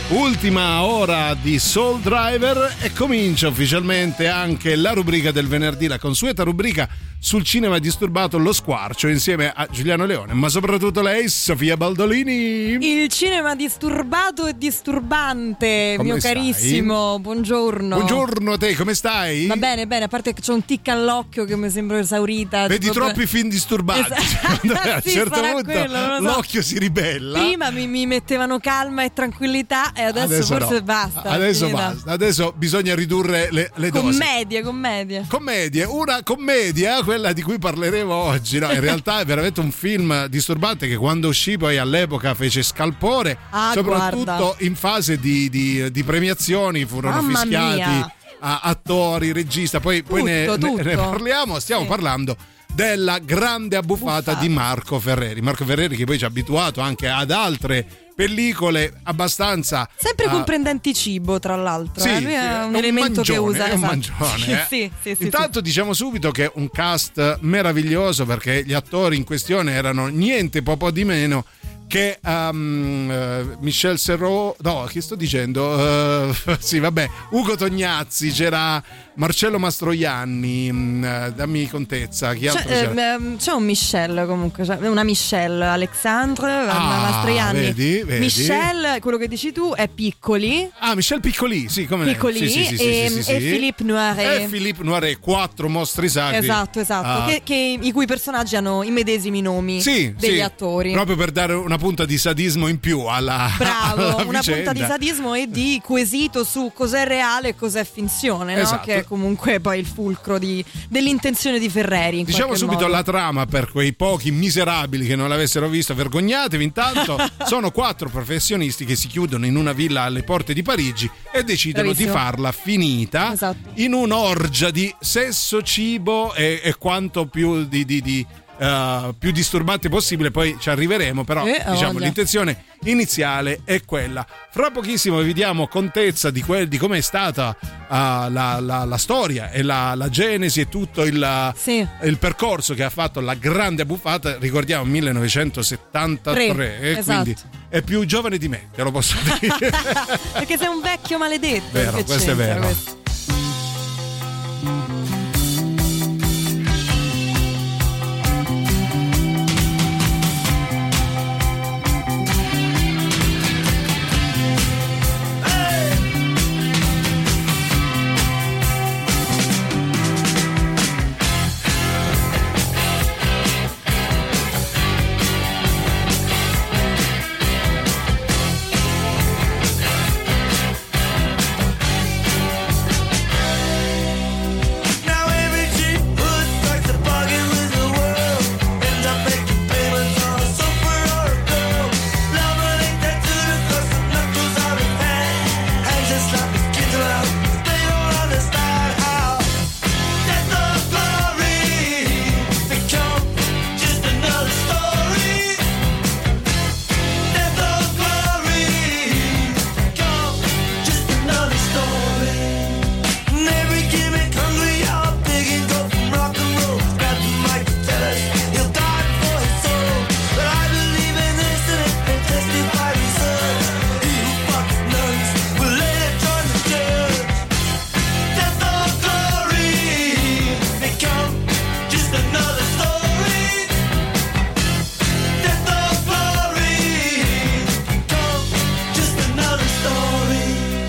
ultima ora di Soul Driver, e comincia ufficialmente anche la rubrica del venerdì, la consueta rubrica sul cinema disturbato, Lo Squarcio, insieme a Giuliano Leone, ma soprattutto lei, Sofia Baldolini. Il cinema disturbato e disturbante, Come mio stai? carissimo, buongiorno. Buongiorno a te, come stai? Va bene, bene, a parte che c'ho un tic all'occhio che mi sembro esaurita. Vedi tipo- troppi film disturbanti. Secondo me, a un Sì, certo sarà punto quello, non lo so. l'occhio si ribella. Prima mi, mi mettevano calma e tranquillità e adesso, forse no. basta. Adesso finita. basta. Adesso bisogna ridurre le, le dosi. Commedie, commedie. Commedie, una commedia, quella di cui parleremo oggi. No, in realtà è veramente un film disturbante che quando uscì poi all'epoca fece scalpore, Ah, soprattutto guarda. in fase di, di, di premiazioni furono Mamma fischiati mia. a attori, regista, poi, poi ne, Tutto, ne- ne tutto. parliamo, stiamo Sì. parlando della grande abbuffata Buffata. di Marco Ferreri. Marco Ferreri che poi ci ha abituato anche ad altre pellicole abbastanza Sempre eh, con prendenti cibo, tra l'altro. sì, eh. Lui sì, è un, un elemento che mangione, usa. è un esatto. mangione, eh. sì, sì, sì, Intanto sì. diciamo subito che è un cast meraviglioso, perché gli attori in questione erano niente po' po' di meno che um, eh, Michel Serrault, no, che sto dicendo? Eh, sì, vabbè, Ugo Tognazzi, c'era Marcello Mastroianni, mh, dammi contezza, chi altro C'è, c'era? ehm, c'è un Michelle comunque, cioè una Michelle, Alexandre, Ah, Mastroianni. vedi, vedi. Michelle, quello che dici tu, è Piccoli. Ah, Michel Piccoli, sì, come Piccoli sì, sì, sì, e, sì, sì, e sì. Philippe Noiret. E Philippe Noiret, quattro mostri sacri. Esatto, esatto. Ah, Che, che- i cui personaggi hanno i medesimi nomi sì, degli sì, attori. proprio per dare una punta di sadismo in più alla, Bravo, alla una vicenda. punta di sadismo e di quesito su cos'è reale e cos'è finzione, no? Esatto. Che è comunque poi il fulcro di- dell'intenzione di Ferreri. In Diciamo qualche subito modo. la trama per quei pochi miserabili che non l'avessero visto, vergognatevi. Intanto sono quattro professionisti che si chiudono in una villa alle porte di Parigi e decidono Bravissimo. di farla finita Esatto. in un'orgia di sesso, cibo e, e quanto più di, di, di uh, più disturbante possibile. Poi ci arriveremo, però Eh, diciamo voglia. l'intenzione iniziale è quella. Fra pochissimo vi diamo contezza di, quel, di come è stata uh, la, la, la storia e la, la genesi e tutto il, Sì. il percorso che ha fatto la grande abbuffata. Ricordiamo millenovecentosettantatré, Tre, e esatto. quindi è più giovane di me, te lo posso dire. Perché sei un vecchio maledetto. Vero, che questo è c'entra vero. questo? Now every cheap hood strikes a bargain with the world. Ends up making payments on a sofa or a girl. Love ain't that good across the knuckles of his hand. Hands just like his kids around. They don't understand how death or glory become just another story. Death or glory become just another story. And every gimmick hungry, all big and go from rock and roll. Grab the mic to tell us he'll die for his soul. But I believe in this and it's been tested by research. He who fucks nuns will later join the church. Death or glory become just another story. Death or glory become just another story.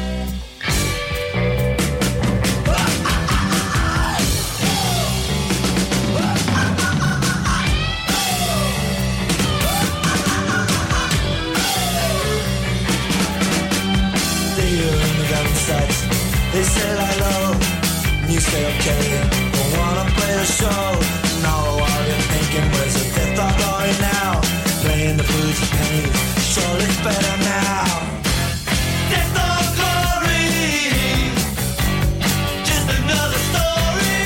They in the gun sights. They say lie low, and you say okay. Don't wanna play the show. And all while you're thinking, where's the death or glory now? Playing the blues of pain, surely it's better now. Death or glory, just another story.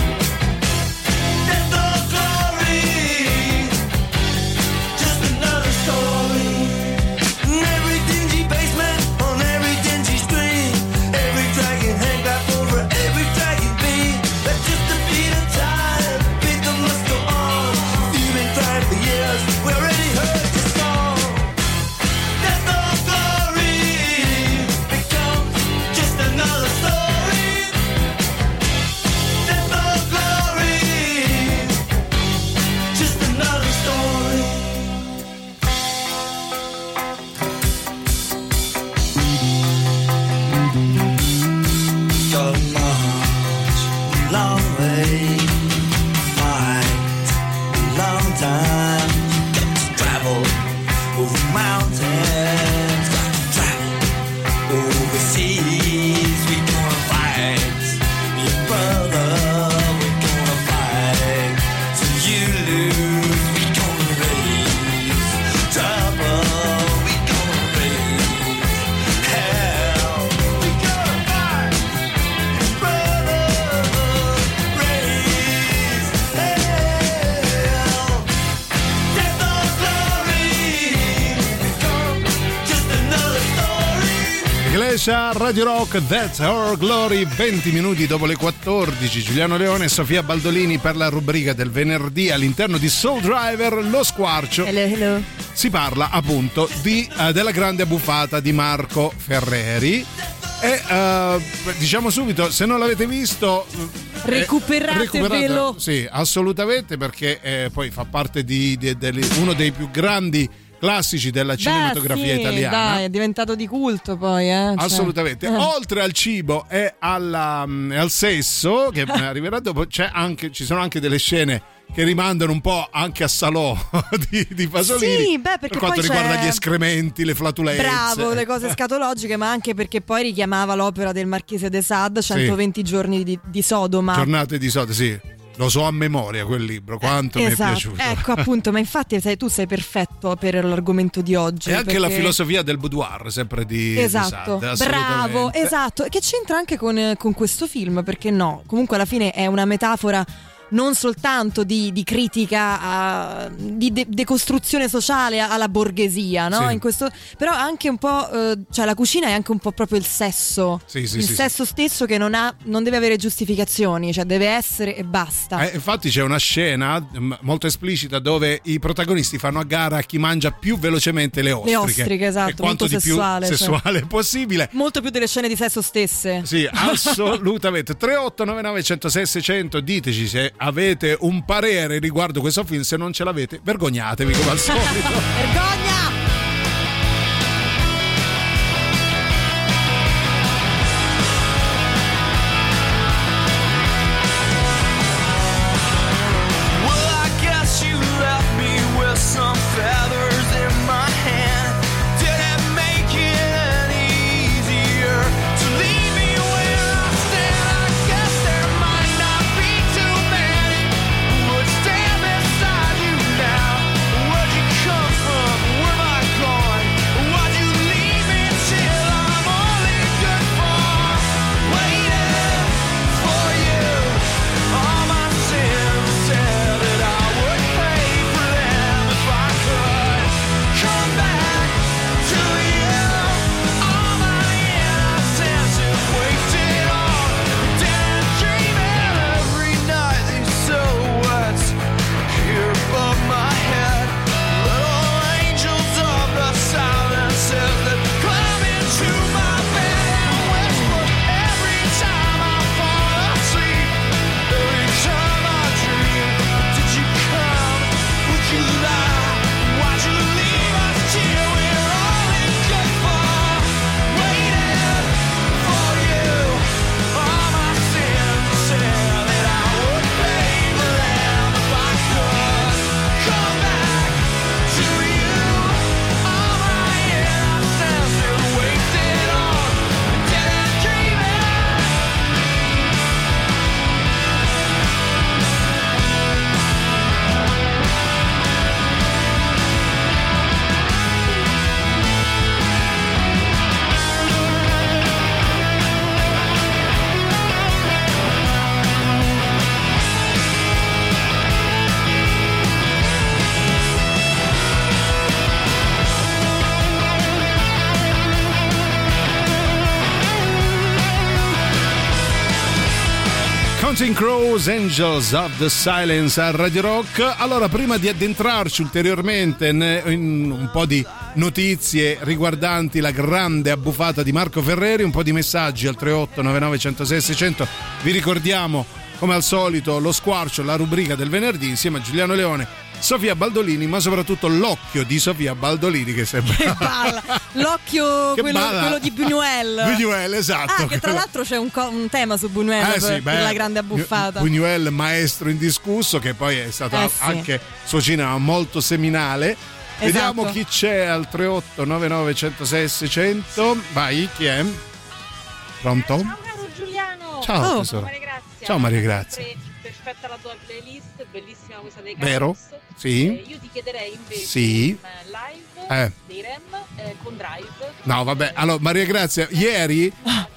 Death or glory, just another story. In every dingy basement, on every dingy street, every dragon hang back over every dragon beat. That's just Clash Radio Rock, That's Our Glory, venti minuti dopo le quattordici. Giuliano Leone e Sofia Baldolini per la rubrica del venerdì all'interno di Soul Driver, Lo Squarcio. Hello, hello. Si parla appunto di, uh, della grande abbuffata di Marco Ferreri. E uh, diciamo subito, se non l'avete visto, recuperatevelo. Eh, sì, assolutamente, perché eh, poi fa parte di, di, di uno dei più grandi classici della cinematografia Beh, sì, italiana. Dai, è diventato di culto poi, eh. Cioè. Assolutamente. Eh. Oltre al cibo e alla, e al sesso, che arriverà dopo, c'è anche, ci sono anche delle scene che rimandano un po' anche a Salò di, di Pasolini, sì, beh, per quanto poi riguarda c'è... gli escrementi, le flatulenze. Bravo, le cose scatologiche, ma anche perché poi richiamava l'opera del Marchese de Sade, centoventi sì. giorni di, di Sodoma. Giornate di Sodoma, sì. Lo so a memoria quel libro, quanto esatto. mi è piaciuto. Ecco, appunto, ma infatti sei, tu sei perfetto per l'argomento di oggi. E anche perché... la filosofia del boudoir, sempre di, esatto, di Sade. Bravo, esatto, che c'entra anche con, con questo film, perché no? Comunque alla fine è una metafora non soltanto di, di critica, a, di de- decostruzione sociale alla borghesia, no? Sì. In questo, però anche un po', eh, cioè la cucina è anche un po' proprio il sesso, sì, sì, il sì, sesso sì. stesso che non ha, non deve avere giustificazioni, cioè deve essere e basta. Eh, infatti c'è una scena m- molto esplicita dove i protagonisti fanno a gara a chi mangia più velocemente le ostriche. Le ostriche, esatto, e quanto molto di sessuale, più cioè. sessuale possibile. Molto più delle scene di sesso stesse. Sì, assolutamente. tre otto nove nove uno zero sei sei zero zero, diteci se avete un parere riguardo questo film, se non ce l'avete vergognatevi come al solito. Vergogna! Well, I guess you left me with some feathers in my hand. Did it make it any easier to leave me where I stand? I guess there might not be too many who would stand beside you now. Where'd you come from? Where am I going? Why'd you leave me till I'm only good for waiting for you? All my sins said that I would pay for them if I could come back to you. All my innocence is wasted on dead dreaming every night. These silhouettes here above my head, little angels of the silences that climb into my bed and whisper every time I fall asleep, every time I dream. Did you come? Would you lie? Why'd you leave us till we're only good for waiting for you? All my sins said that I would pay for them if I could come back to you. All my innocence is wasted on dead dreaming. Counting Crows, Angels of the Silence a Radio Rock. Allora, prima di addentrarci ulteriormente in un po' di notizie riguardanti la grande abbuffata di Marco Ferreri, un po' di messaggi al tre otto nove nove uno zero sei sei zero zero, vi ricordiamo come al solito Lo Squarcio, la rubrica del venerdì insieme a Giuliano Leone, Sofia Baldolini, ma soprattutto l'occhio di Sofia Baldolini che sembra Che balla. L'occhio, Che quello, balla. quello di Buñuel. Buñuel, esatto. Ah, che tra l'altro c'è un, co- un tema su Buñuel Eh per, sì, per beh, la grande abbuffata. Buñuel, maestro indiscusso, che poi è stato Eh sì. anche suo cinema molto seminale. Vediamo Esatto. chi c'è al tre otto nove nove uno zero sei sei zero zero. Vai, chi è? Pronto? Ciao caro Giuliano. Ciao, Ciao tesoro. Maria Grazia. Ciao, Maria Grazia. Sempre Perfetta la tua playlist, bellissima questa dei Vero? Cars. Sì. Eh, io ti chiederei invece Sì. un live Eh. dei Rem eh, con Drive. No, vabbè, allora Maria Grazia, ieri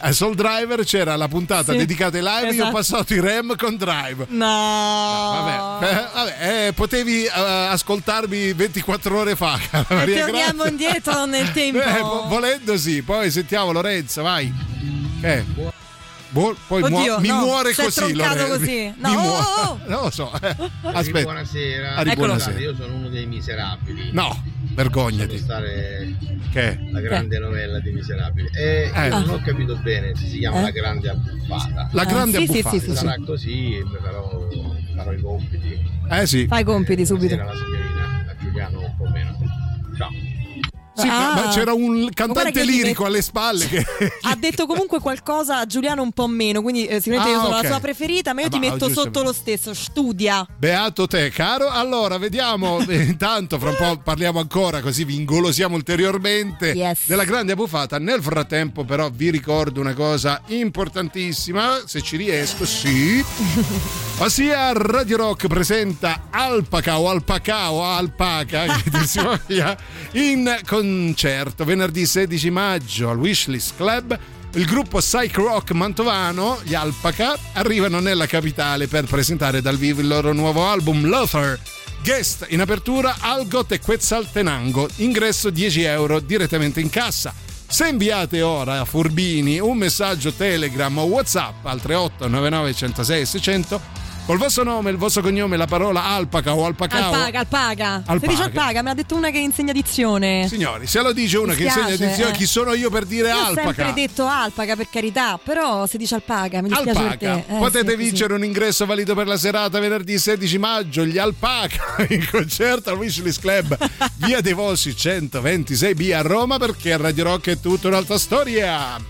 a Soul Driver c'era la puntata Sì, dedicata ai live, io esatto. ho passato i Rem con Drive. No, Vabbè, eh, vabbè eh, potevi eh, ascoltarmi ventiquattro ore fa, cara e Maria torniamo Grazia. indietro nel tempo. Eh, vo- volendo sì, poi sentiamo Lorenzo, vai. Eh. Buon- poi Oddio, muo- mi no, muore sei così troncato Lorenzo. così. No, Mi oh, muore. oh. Non lo so. eh. Aspetta. Buonasera. Ari, Eccolo. buonasera. Io sono uno dei miserabili. No, vergognati. Stare Che? la grande novella di Miserabili. E Eh. non ho capito bene se si chiama Eh? La Grande Abbuffata. La grande Ah, sì, sì, abbuffata. sì, sì, Sarà così e mi farò, farò i compiti. Eh sì. Fai i compiti subito. Buonasera, la signorina, a Giuliano un po' meno. Ciao. Sì, Ah. ma c'era un Ma guarda cantante che gli lirico met- alle spalle che Ha detto comunque qualcosa a Giuliano un po' meno, quindi eh, sicuramente Ah, io sono ok. la sua preferita, ma io Ah, ti ma, metto giusto. sotto lo stesso. Studia. Beato te, caro. Allora, vediamo. eh, Intanto, fra un po' parliamo ancora, così vi ingolosiamo ulteriormente Yes. della grande abbuffata. Nel frattempo, però, vi ricordo una cosa importantissima. Se ci riesco, sì. Ossia, Radio Rock presenta Alpaca o Alpaca o Alpaca, che dir si voglia, in concerto venerdì sedici maggio al Wishlist Club. Il gruppo psych rock mantovano, gli Alpaca, arrivano nella capitale per presentare dal vivo il loro nuovo album Lothar. Guest in apertura Algot e Quetzaltenango, ingresso dieci euro direttamente in cassa. Se inviate ora a Furbini un messaggio Telegram o WhatsApp al tre otto nove nove uno zero sei sei zero zero col vostro nome, il vostro cognome, la parola Alpaca o Alpacao. Alpaga, alpaga. Alpaga. Se dice alpaga, me l'ha detto una che insegna dizione. Signori, se lo dice una Mi che insegna spiace, dizione, eh. chi sono io per dire Io ho Alpaca? sempre detto alpaga, per carità, però se dice alpaga mi dispiace Alpaca. per te. Eh, Potete sì, così. vincere un ingresso valido per la serata venerdì sedici maggio, gli Alpaca in concerto al Wishlist Club via dei Volsci centoventisei B a Roma, perché Radio Rock è tutta un'altra storia.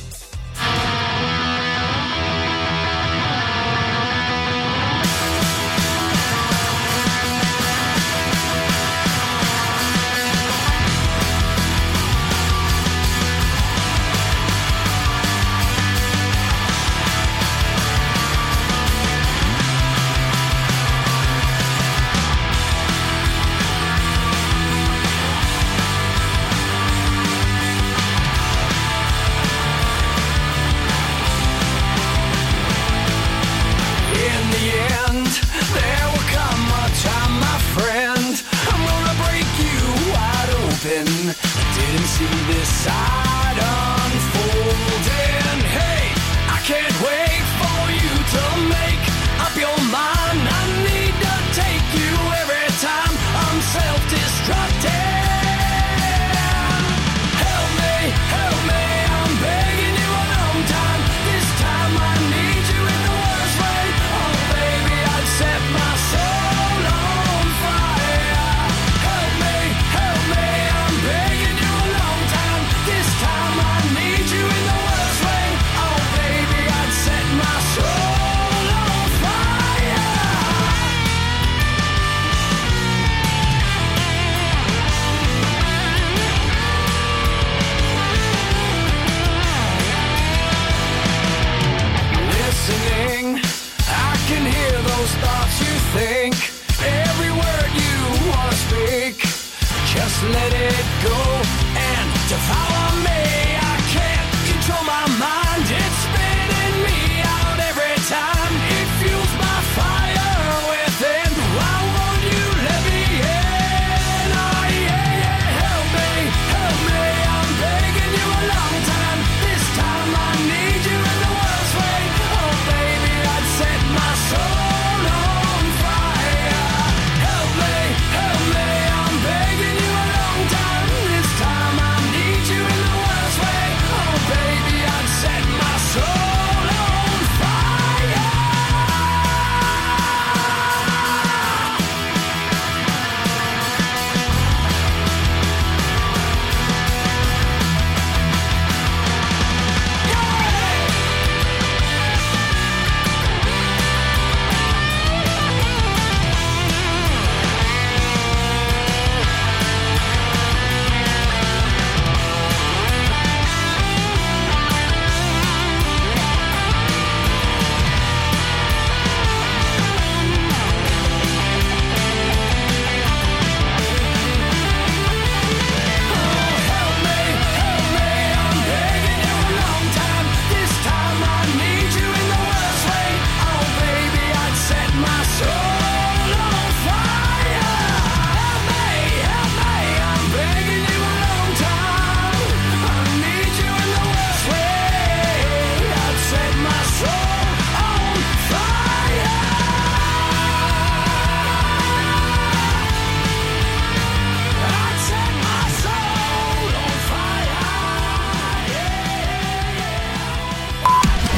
In the end, there will come a time, my friend, I'm gonna break you wide open. Didn't see this side unfolding. Hey, I can't wait for you to make up your mind. I need to take you every time I'm self-destructing. Help me, help me, I'm begging you a long time. This time I need you in the worst way. Oh baby, I'd set my soul on fire. Help me, help me, I'm begging you a long time. This time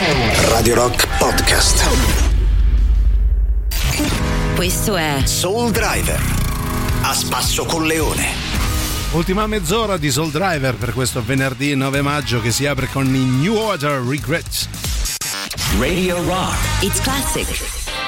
Radio Rock Podcast. Questo è Soul Driver. A spasso con Leone. Ultima mezz'ora di Soul Driver per questo venerdì nove maggio che si apre con i New Order Regrets. Radio Rock. It's classic.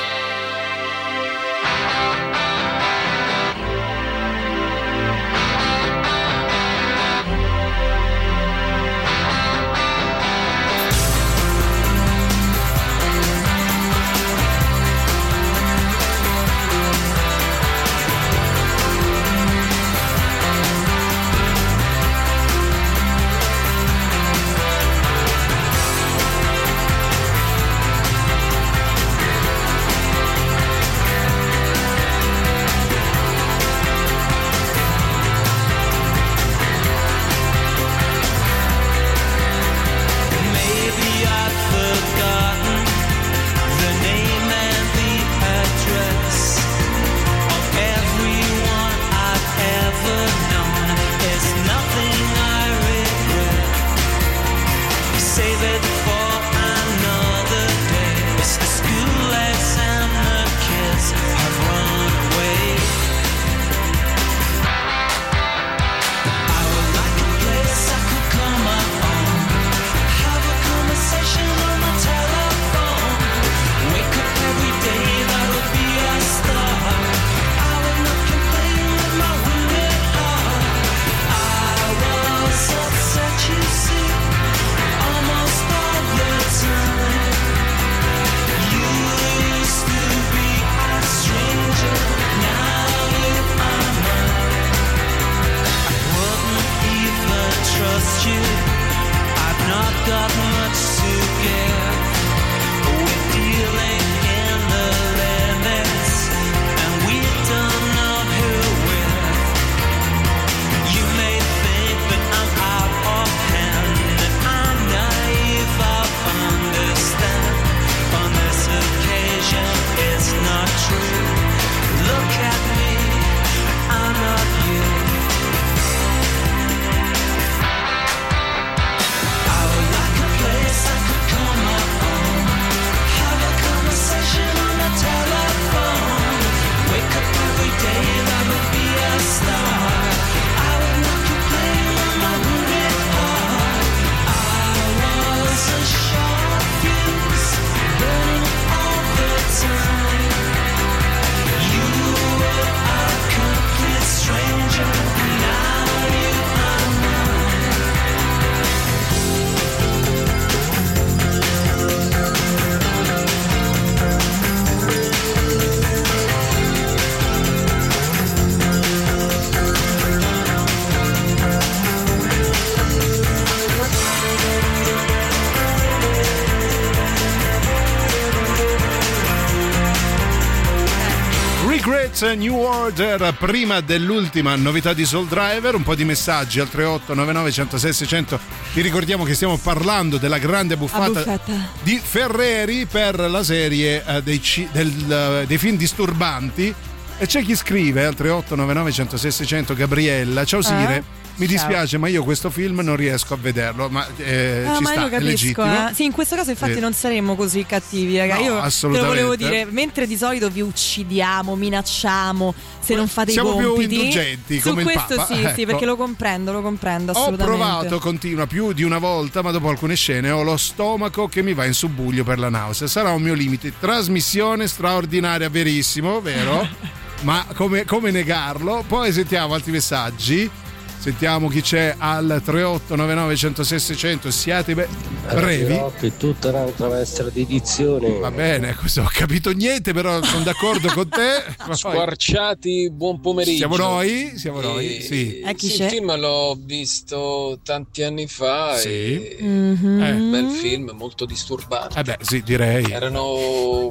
New Order, prima dell'ultima novità di Soul Driver. Un po' di messaggi al tre otto nove nove uno zero sei sei zero zero. Vi ricordiamo che stiamo parlando della grande buffata, buffata. di Ferreri per la serie uh, dei, ci, del, uh, dei film disturbanti. E c'è chi scrive al tre otto nove nove uno zero sei sei zero zero, Gabriella: ciao Sire, eh? mi Ciao. dispiace ma io questo film non riesco a vederlo, ma eh, Ah, ci ma sta, io è capisco, legittimo. eh. Sì, in questo caso infatti Eh. non saremmo così cattivi, raga. No, Io te lo assolutamente. volevo dire, mentre di solito vi uccidiamo, minacciamo se non fate Siamo i più compiti. indulgenti, Su come il questo Papa. sì, sì, Ecco. perché lo comprendo, lo comprendo Ho assolutamente. provato, continua, più di una volta, ma dopo alcune scene ho lo stomaco che mi va in subbuglio per la nausea. Sarà un mio limite. Trasmissione straordinaria, verissimo, vero? Ma come, come negarlo? Poi sentiamo altri messaggi. Sentiamo chi c'è al tre otto nove nove uno zero sei sei zero zero. Siate be- brevi. È tutta un'altra maestra di dizione. Va bene, questo ho capito niente, però sono d'accordo con te. Squarciati, buon pomeriggio. Siamo noi? Siamo noi? Sì. Eh, chi Sì, c'è? il film l'ho visto tanti anni fa. Sì. E... Mhm. Eh. Un bel film, molto disturbante. Eh beh, sì, direi. Erano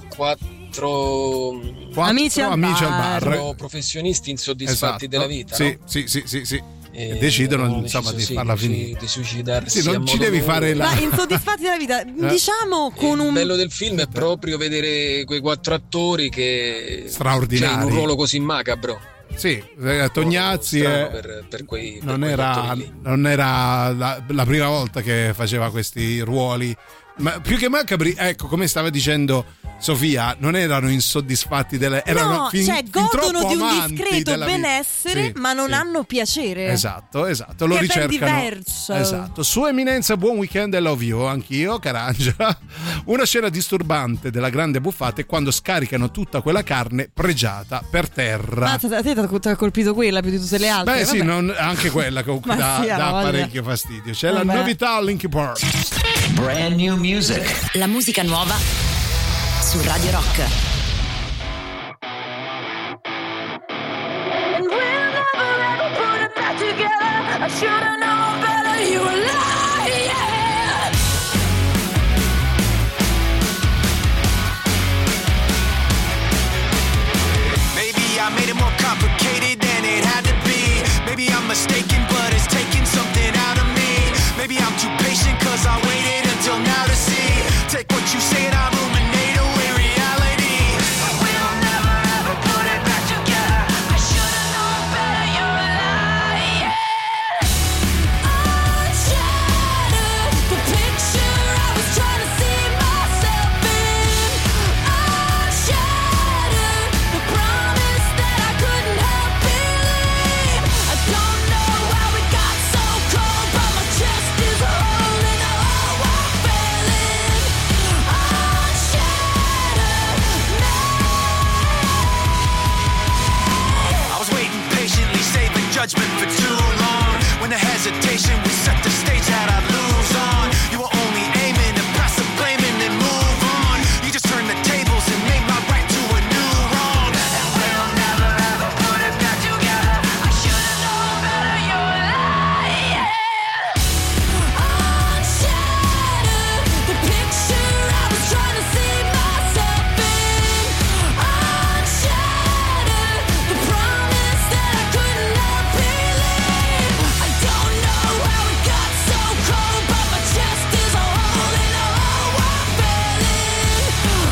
quattro, Quattro Amici al amici al bar. bar. quattro professionisti insoddisfatti Esatto. della vita. Sì, no? sì, sì, sì, sì. E decidono hanno insomma deciso, di sì, farla di- finire. di suicidarsi. Sì, non a ci modo devi loro. fare la- Ma insoddisfatti della vita, diciamo con Il un bello del film è proprio vedere quei quattro attori che Straordinari. cioè, in un ruolo così macabro. Sì, eh, Tognazzi Strano è- per, per quei per non quegli era, attori lì. non era la, la prima volta che faceva questi ruoli ma più che macabri, ecco, come stava dicendo Sofia, non erano insoddisfatti delle, erano no, fin, cioè fin godono troppo di un amanti discreto della vita. benessere, Sì, ma non sì. hanno piacere. Esatto, esatto, lo Che è ben ricercano. diverso. Esatto. Sua eminenza, buon weekend e love you, anch'io, Carangela. Una scena disturbante della grande buffata è quando scaricano tutta quella carne pregiata per terra. Ma a te ti ha colpito quella più di tutte le altre? Beh, sì, Vabbè. non, anche quella comunque Ma dà, sì, ha dà voglia. parecchio fastidio. C'è la Vabbè. novità Linkin Park. Brand new music. La musica nuova su Radio Rock. And we'll never ever put it back together. I should've known better, you were lying. Maybe I made it more complicated than it had to be. Maybe I'm mistaken, but it's taking something out of me. Maybe I'm too patient, cause I waited until now to see. Take what you say and I ruminate away reality. We'll never ever put it back together. I should've known better, you're a lie. Unshattered, the picture I was trying to see myself in. Unshattered, the promise that I couldn't help believe. I don't know how it got so cold, but my chest is holding all I'm feeling. Unshattered, I was waiting patiently, saving judgment for too long. When the hesitation would set the stage that I'd lose on. You were only aiming to pass the blame and then move on. You just turned the tables and made my right to a new wrong. And we'll never ever put it back together. I should've known better, you're a lie. unshattered, the picture I was trying to see myself in. Unshattered, the promise that I couldn't help believe. I don't know how it got so cold, but my chest is holding all I'm feeling.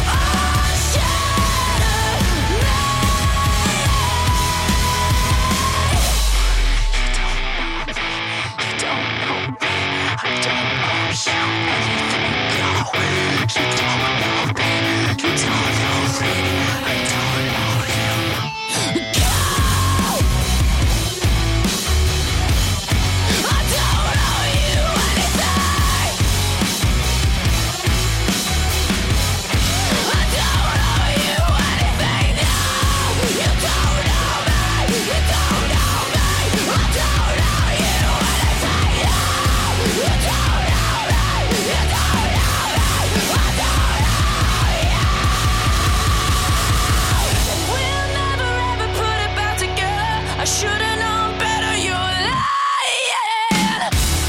We'll never ever put it back together. I should've known better, you're lying.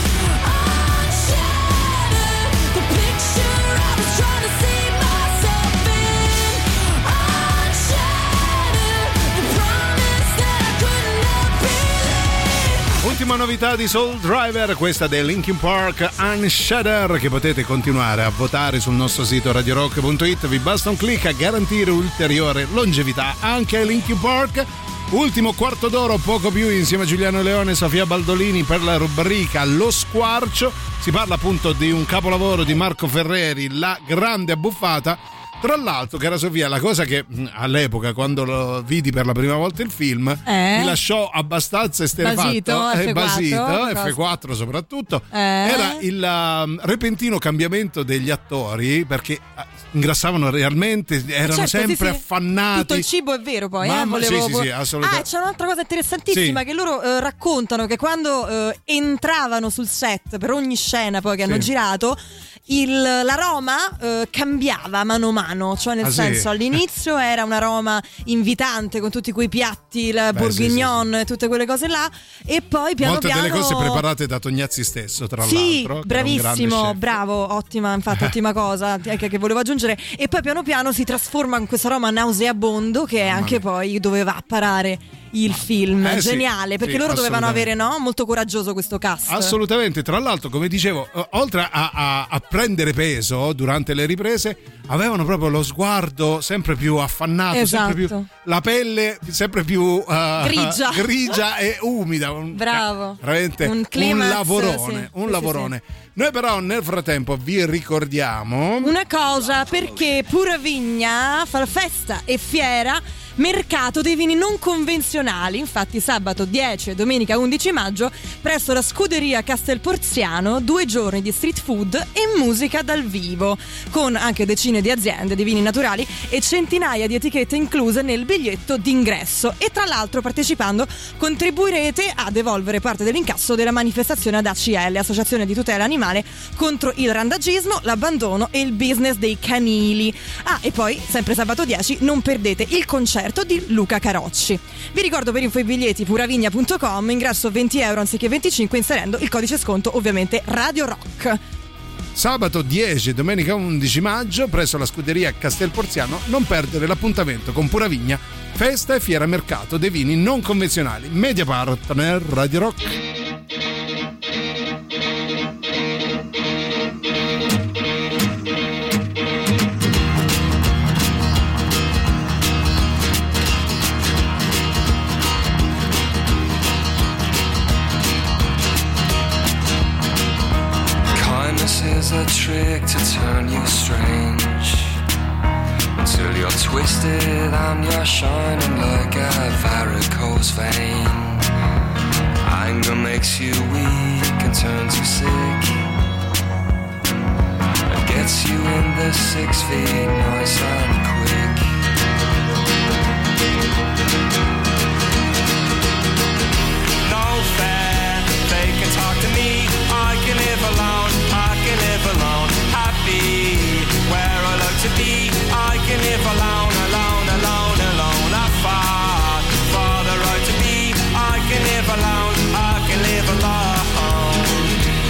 Unshattered, the picture I was trying to see myself in. Unshattered, the promise that I couldn't help believe. Ultima novità di Soul Driver, questa dei Linkin Park, Unshattered, che potete continuare a votare sul nostro sito radio rock punto it. Vi basta un clic a garantire ulteriore longevità anche ai Linkin Park. Ultimo quarto d'oro, poco più, insieme a Giuliano Leone e Sofia Baldolini per la rubrica Lo Squarcio. Si parla appunto di un capolavoro di Marco Ferreri, La Grande Abbuffata. Tra l'altro, cara Sofia, la cosa che mh, all'epoca, quando lo vidi per la prima volta il film, Eh? mi lasciò abbastanza esterrefatto, Basito, eh, F quattro, basito, cosa? F quattro soprattutto, Eh? era il um, repentino cambiamento degli attori, perché uh, ingrassavano realmente, erano Certo, sempre sì, sì. affannati. Tutto il cibo è vero, poi. Mamma- eh, volevo... sì, sì, sì, assolutamente. Ah, c'è un'altra cosa interessantissima: Sì. che loro eh, raccontano che quando eh, entravano sul set per ogni scena poi che hanno Sì. girato, il, l'aroma eh, cambiava mano a mano, cioè nel Ah, sì? senso all'inizio era un aroma invitante con tutti quei piatti, il bourguignon e tutte quelle cose là, e poi piano Molte piano delle cose preparate da Tognazzi stesso, tra sì, l'altro. che era un grande bravissimo, chef. bravo, ottima, infatti ottima cosa che, che volevo aggiungere. E poi piano piano si trasforma in questo aroma nauseabondo che è anche poi dove va a parare il film. Eh, sì, Geniale, perché sì, loro dovevano avere, assolutamente. no? Molto coraggioso questo cast. Assolutamente, tra l'altro, come dicevo, eh, oltre a, a- a prendere peso durante le riprese, avevano proprio lo sguardo sempre più affannato, Esatto. sempre più la pelle sempre più uh, grigia. grigia e umida. Un, Bravo. Veramente un, un climax, lavorone, sì. un Sì, lavorone. sì, sì. Noi però nel frattempo vi ricordiamo una cosa, perché Pura Vigna fa festa e fiera mercato dei vini non convenzionali. Infatti sabato dieci e domenica undici maggio presso la scuderia Castelporziano due giorni di street food e musica dal vivo, con anche decine di aziende di vini naturali e centinaia di etichette incluse nel biglietto d'ingresso. E tra l'altro, partecipando contribuirete ad evolvere parte dell'incasso della manifestazione ad A C L, Associazione di Tutela Animale, contro il randagismo, l'abbandono e il business dei canili. Ah, e poi sempre sabato dieci non perdete il concerto di Luca Carocci. Vi ricordo per info i biglietti puravigna punto com, ingresso venti euro anziché venticinque, inserendo il codice sconto ovviamente Radio Rock. Sabato dieci e domenica undici maggio presso la scuderia Castelporziano. Non perdere l'appuntamento con Pura Vigna, festa e fiera mercato dei vini non convenzionali. Media partner Radio Rock. Is a trick to turn you strange until you're twisted and you're shining like a varicose vein. Anger makes you weak and turns you sick and gets you in the six feet nice and quick. No fair, they can talk to me, I can live alone. Live alone, happy where I like to be. I can live alone, alone, alone, alone. I fought for the right to be. I can live alone, I can live alone.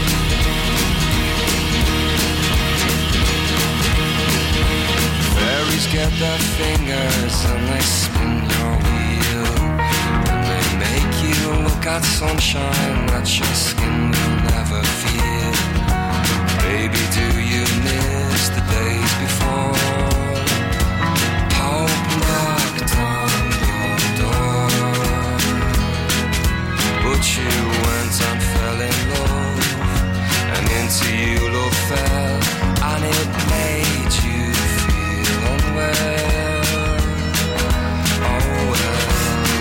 Fairies get their fingers and they spin your wheel, and they make you look at sunshine that your skin will never feel. Baby, do you miss the days before hope knocked on your door? But you went and fell in love, and into you love fell, and it made you feel unwell. Oh well.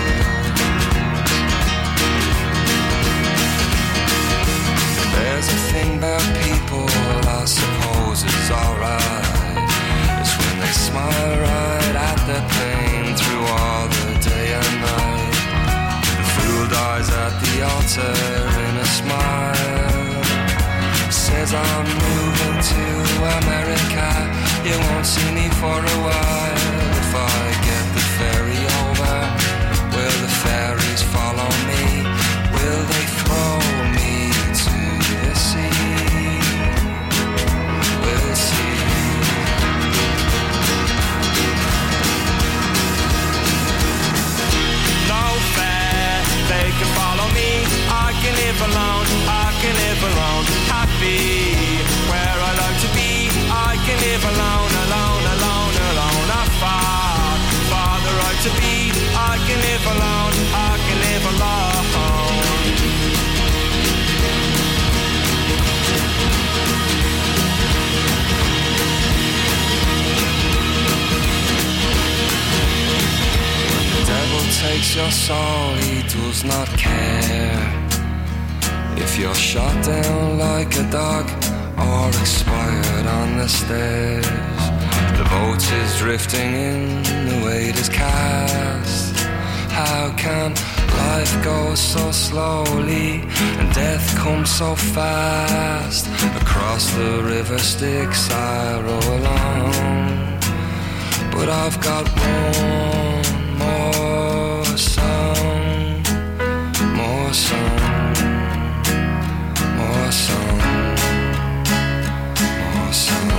There's a thing about people I suppose it's alright. It's when they smile right at their pain through all the day and night. The fool dies at the altar in a smile. Says I'm moving to America, you won't see me for a while. If I get the ferry over, will the fairies follow me? Will they throw me to the sea? We'll see. No fair, they can follow me. I can live alone, I can live alone. Happy where I like to be. I can live alone, alone, alone, alone. I fought for the right to be. I can live alone, I can live alone. Devil takes your soul, he does not care if you're shot down like a dog or expired on the stairs. The boat is drifting in, the weight is cast. How can life go so slowly and death come so fast? Across the river Styx I row along, but I've got one more song, more song, more song, more song.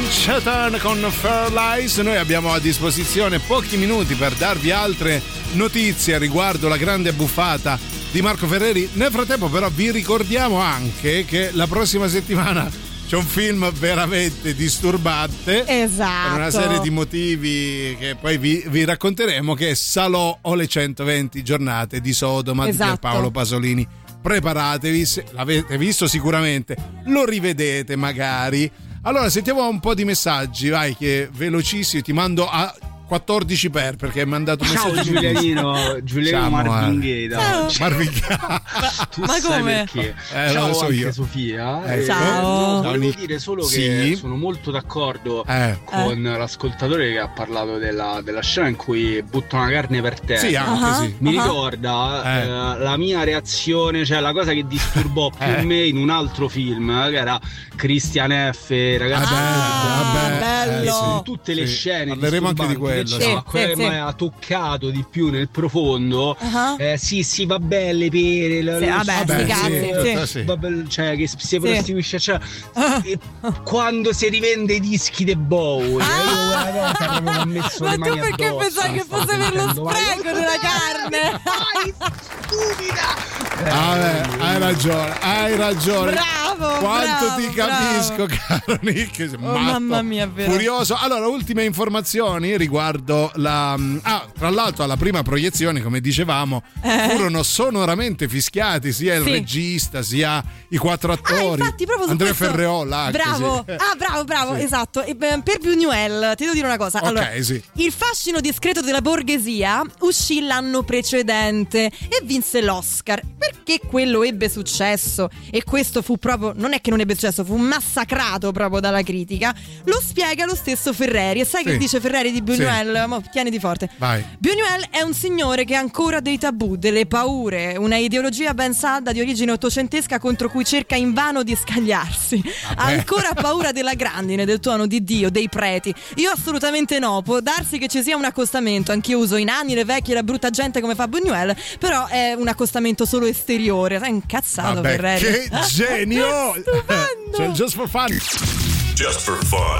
Chatham con Fair Lies. Noi abbiamo a disposizione pochi minuti per darvi altre notizie riguardo la grande buffata di Marco Ferreri. Nel frattempo però vi ricordiamo anche che la prossima settimana c'è un film veramente disturbante, esatto, per una serie di motivi che poi vi, vi racconteremo, che è Salò o le centoventi giornate di Sodoma, esatto, di Pierpaolo Pasolini. Preparatevi, se l'avete visto sicuramente, lo rivedete magari. Allora sentiamo un po' di messaggi, vai, che velocissimi, ti mando a quattordici per perché hai mandato un Ciao messaggio. Giulianino, Giuliano Marvinghiera. Ciao. Marvinghiera. Tu Ma sai come? perché? Eh, Ciao lo so anche io. Sofia. Ecco. Eh, Ciao. no, volevo Nick. dire solo che Sì. sono molto d'accordo Eh. con l'ascoltatore che ha parlato della, della scena in cui butta una carne per terra. Sì, anche Ah. sì. Mi Ah. ricorda Eh. eh, la mia reazione, cioè la cosa che disturbò più Eh. me in un altro film, eh, che era Christian F. Ragazzi, Ah, vabbè, bello. e su tutte le Sì. scene Parleremo anche di disturbanti che quello, c'è, sì. quella Sì, che sì. mi ha toccato di più nel profondo. Ah. eh, sì, sì, vabbè, le pere, le- Sì, le- vabbè, Vabbè, sti cazzi, sì, sì. sì. vabbè, cioè che si prostituisce, cioè, Ah. e quando si rivende i dischi dei Bowie, io quella cosa proprio mi ho messo Ma le tu mani perché addosso, pensavi che non fosse sto per lo sentendo mai. spreco della carne? Vai, stupida! Ah, beh, hai ragione, hai ragione. Bravo, Quanto bravo, ti capisco, caro Nick. Oh, matto, mamma mia, vero. furioso. Allora, ultime informazioni riguardo la. Ah, tra l'altro, alla prima proiezione, come dicevamo, Eh. furono sonoramente fischiati sia il Sì. regista sia i quattro Ah, attori. infatti, proprio su Andrea questo... Ferreola. anche, Bravo, sì. ah, bravo, bravo, Sì. esatto. E, beh, per Buñuel, ti devo dire una cosa. Ok, Allora, sì. il fascino discreto della borghesia uscì l'anno precedente e vinse l'Oscar. Perché quello ebbe successo e questo fu proprio, non è che non ebbe successo, fu massacrato proprio dalla critica. Lo spiega lo stesso Ferreri. E sai Sì. che dice Ferreri di Buñuel? Mo, tieniti forte. Vai. Buñuel è un signore che ha ancora dei tabù, delle paure, una ideologia ben salda di origine ottocentesca contro cui cerca invano di scagliarsi. Ha ancora paura della grandine, del tuono di Dio, dei preti. Io assolutamente no, può darsi che ci sia un accostamento, anch'io uso i nani, le vecchie, la brutta gente come fa Buñuel, però è un accostamento solo esteriore. Sei incazzato, Vabbè, Ferreri. che genio! Stupendo! Cioè, just for fun. Just for fun.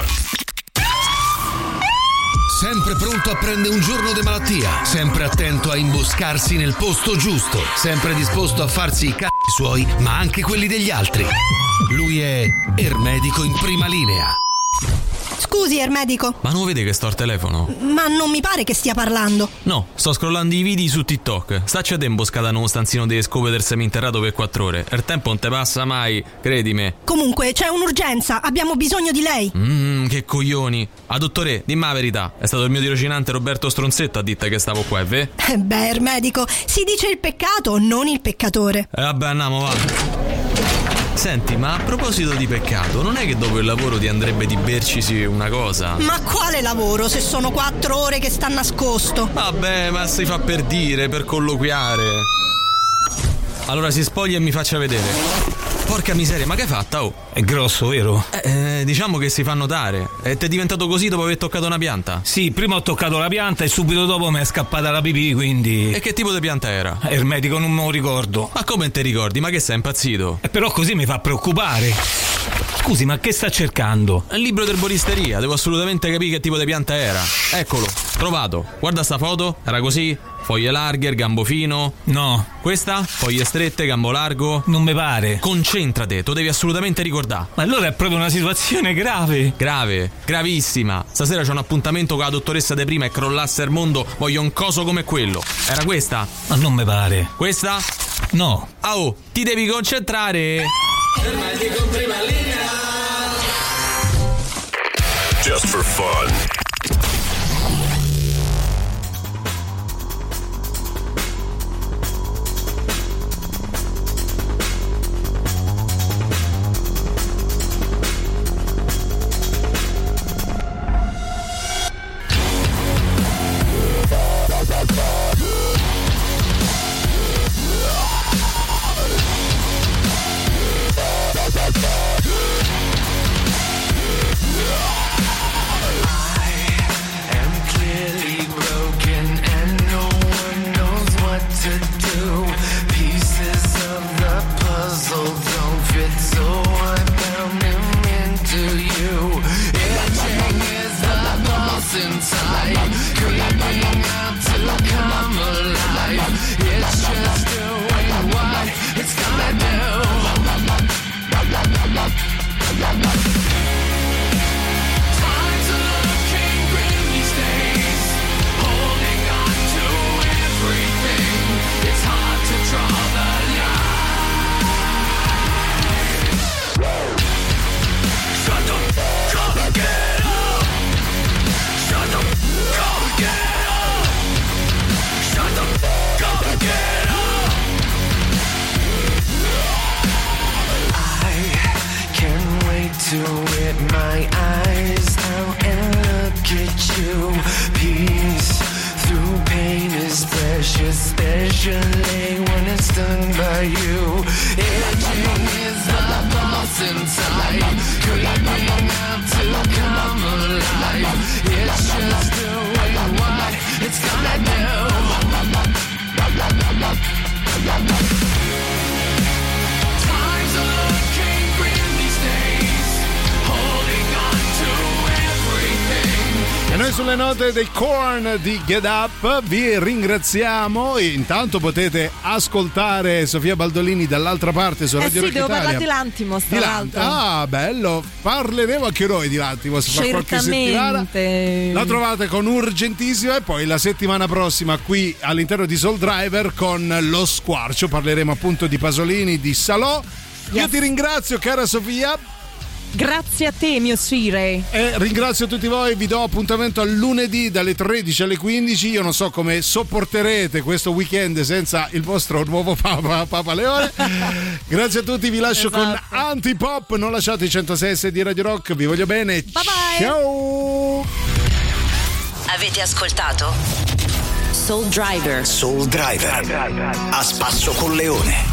Sempre pronto a prendere un giorno di malattia, sempre attento a imboscarsi nel posto giusto, sempre disposto a farsi i c***i suoi, ma anche quelli degli altri. Lui è Ermedico in prima linea. Scusi, Ermedico, Ma non vede che sto al telefono? ma non mi pare che stia parlando. No, sto scrollando i video su TikTok. Stacci a te imboscata in uno stanzino di scope del seminterrato per quattro ore. Il tempo non te passa mai, credimi. Comunque, c'è un'urgenza, abbiamo bisogno di lei. Mmm, che coglioni. Ah, dottore, dimmi la verità. È stato il mio tirocinante Roberto Stronzetto a dirti che stavo qua, è vero? Eh, Beh, Ermedico, si dice il peccato, non il peccatore. Eh, vabbè, andiamo, va. Senti, ma a proposito di peccato, non è che dopo il lavoro ti andrebbe di bercisi una cosa? Ma quale lavoro se sono quattro ore che sta nascosto? Vabbè, ma si fa per dire, per colloquiare. Allora si spoglia e mi faccia vedere. Porca miseria, ma che hai fatta, oh? È grosso, vero? Eh, diciamo che si fa notare. E ti è diventato così dopo aver toccato una pianta? Sì, prima ho toccato la pianta e subito dopo mi è scappata la pipì, quindi... E che tipo di pianta era? Ermedico, non me lo ricordo. Ma come te ricordi? Ma che sei impazzito? E però così mi fa preoccupare. Scusi, ma che sta cercando? È il libro d'erboristeria, devo assolutamente capire che tipo di pianta era. Eccolo, trovato. Guarda sta foto, era così. Foglie larghe, il gambo fino. No. Questa? Foglie strette, gambo largo. Non mi pare. Concentrate, tu devi assolutamente ricordare. Ma allora è proprio una situazione grave. Grave, gravissima. Stasera c'è un appuntamento con la dottoressa De Prima e crollasse il mondo. Voglio un coso come quello. Era questa? Ma non mi pare. Questa? No. Ah, oh, ti devi concentrare. Ermedico in prima linea. Just for fun. stung by you. Aging is the boss inside, screaming out to come alive. It's just doing what it's gonna do. Times are looking grim these days, holding on to everything. E noi sulle note dei Korn di Get Up vi ringraziamo e intanto potete ascoltare Sofia Baldolini dall'altra parte su Eh Radio sì, Rock devo Italia. parlare di Lantimos, tra Di Lant- l'altro. Ah, bello, parleremo anche noi di Lantimos fra qualche settimana. Certamente. La trovate con Urgentissima e poi la settimana prossima qui all'interno di Soul Driver con Lo Squarcio parleremo appunto di Pasolini, di Salò. Io Yes. ti ringrazio cara Sofia. Grazie a te, mio Sire. E ringrazio tutti voi, vi do appuntamento al lunedì dalle tredici alle quindici. Io non so come sopporterete questo weekend senza il vostro nuovo Papa, Papa Leone. Grazie a tutti, vi lascio Esatto. con Antipop. Non lasciate i centosei e sei di Radio Rock, vi voglio bene. Bye bye. Ciao. Avete ascoltato Soul Driver. Soul Driver. A spasso con Leone.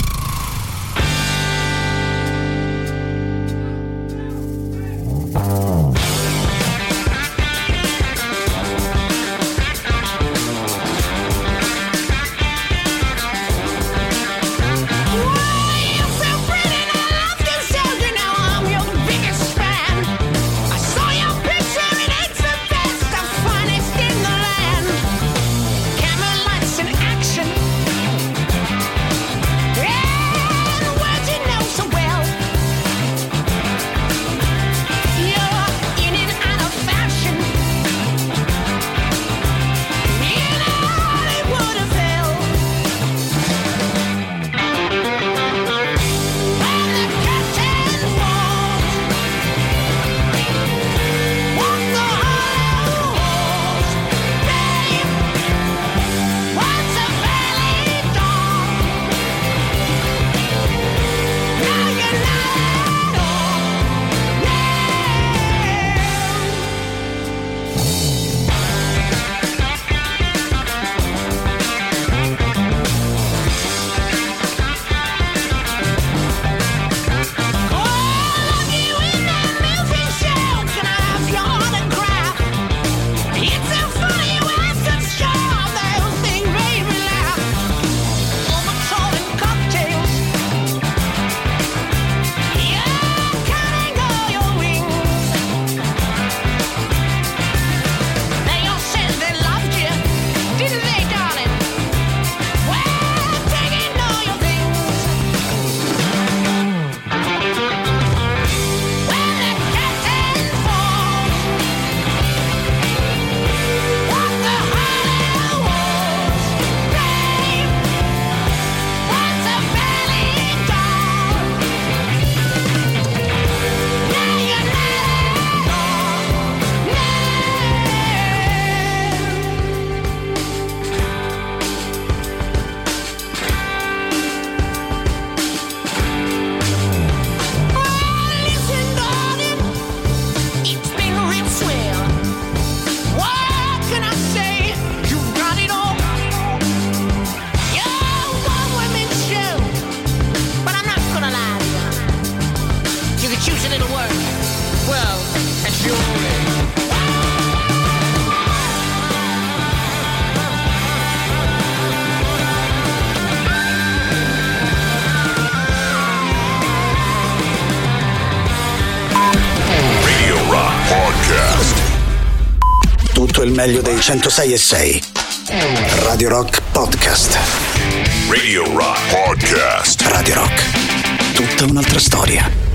Tutto il meglio dei centosei e sei. Radio Rock Podcast. Radio Rock Podcast. Radio Rock. Tutta un'altra storia.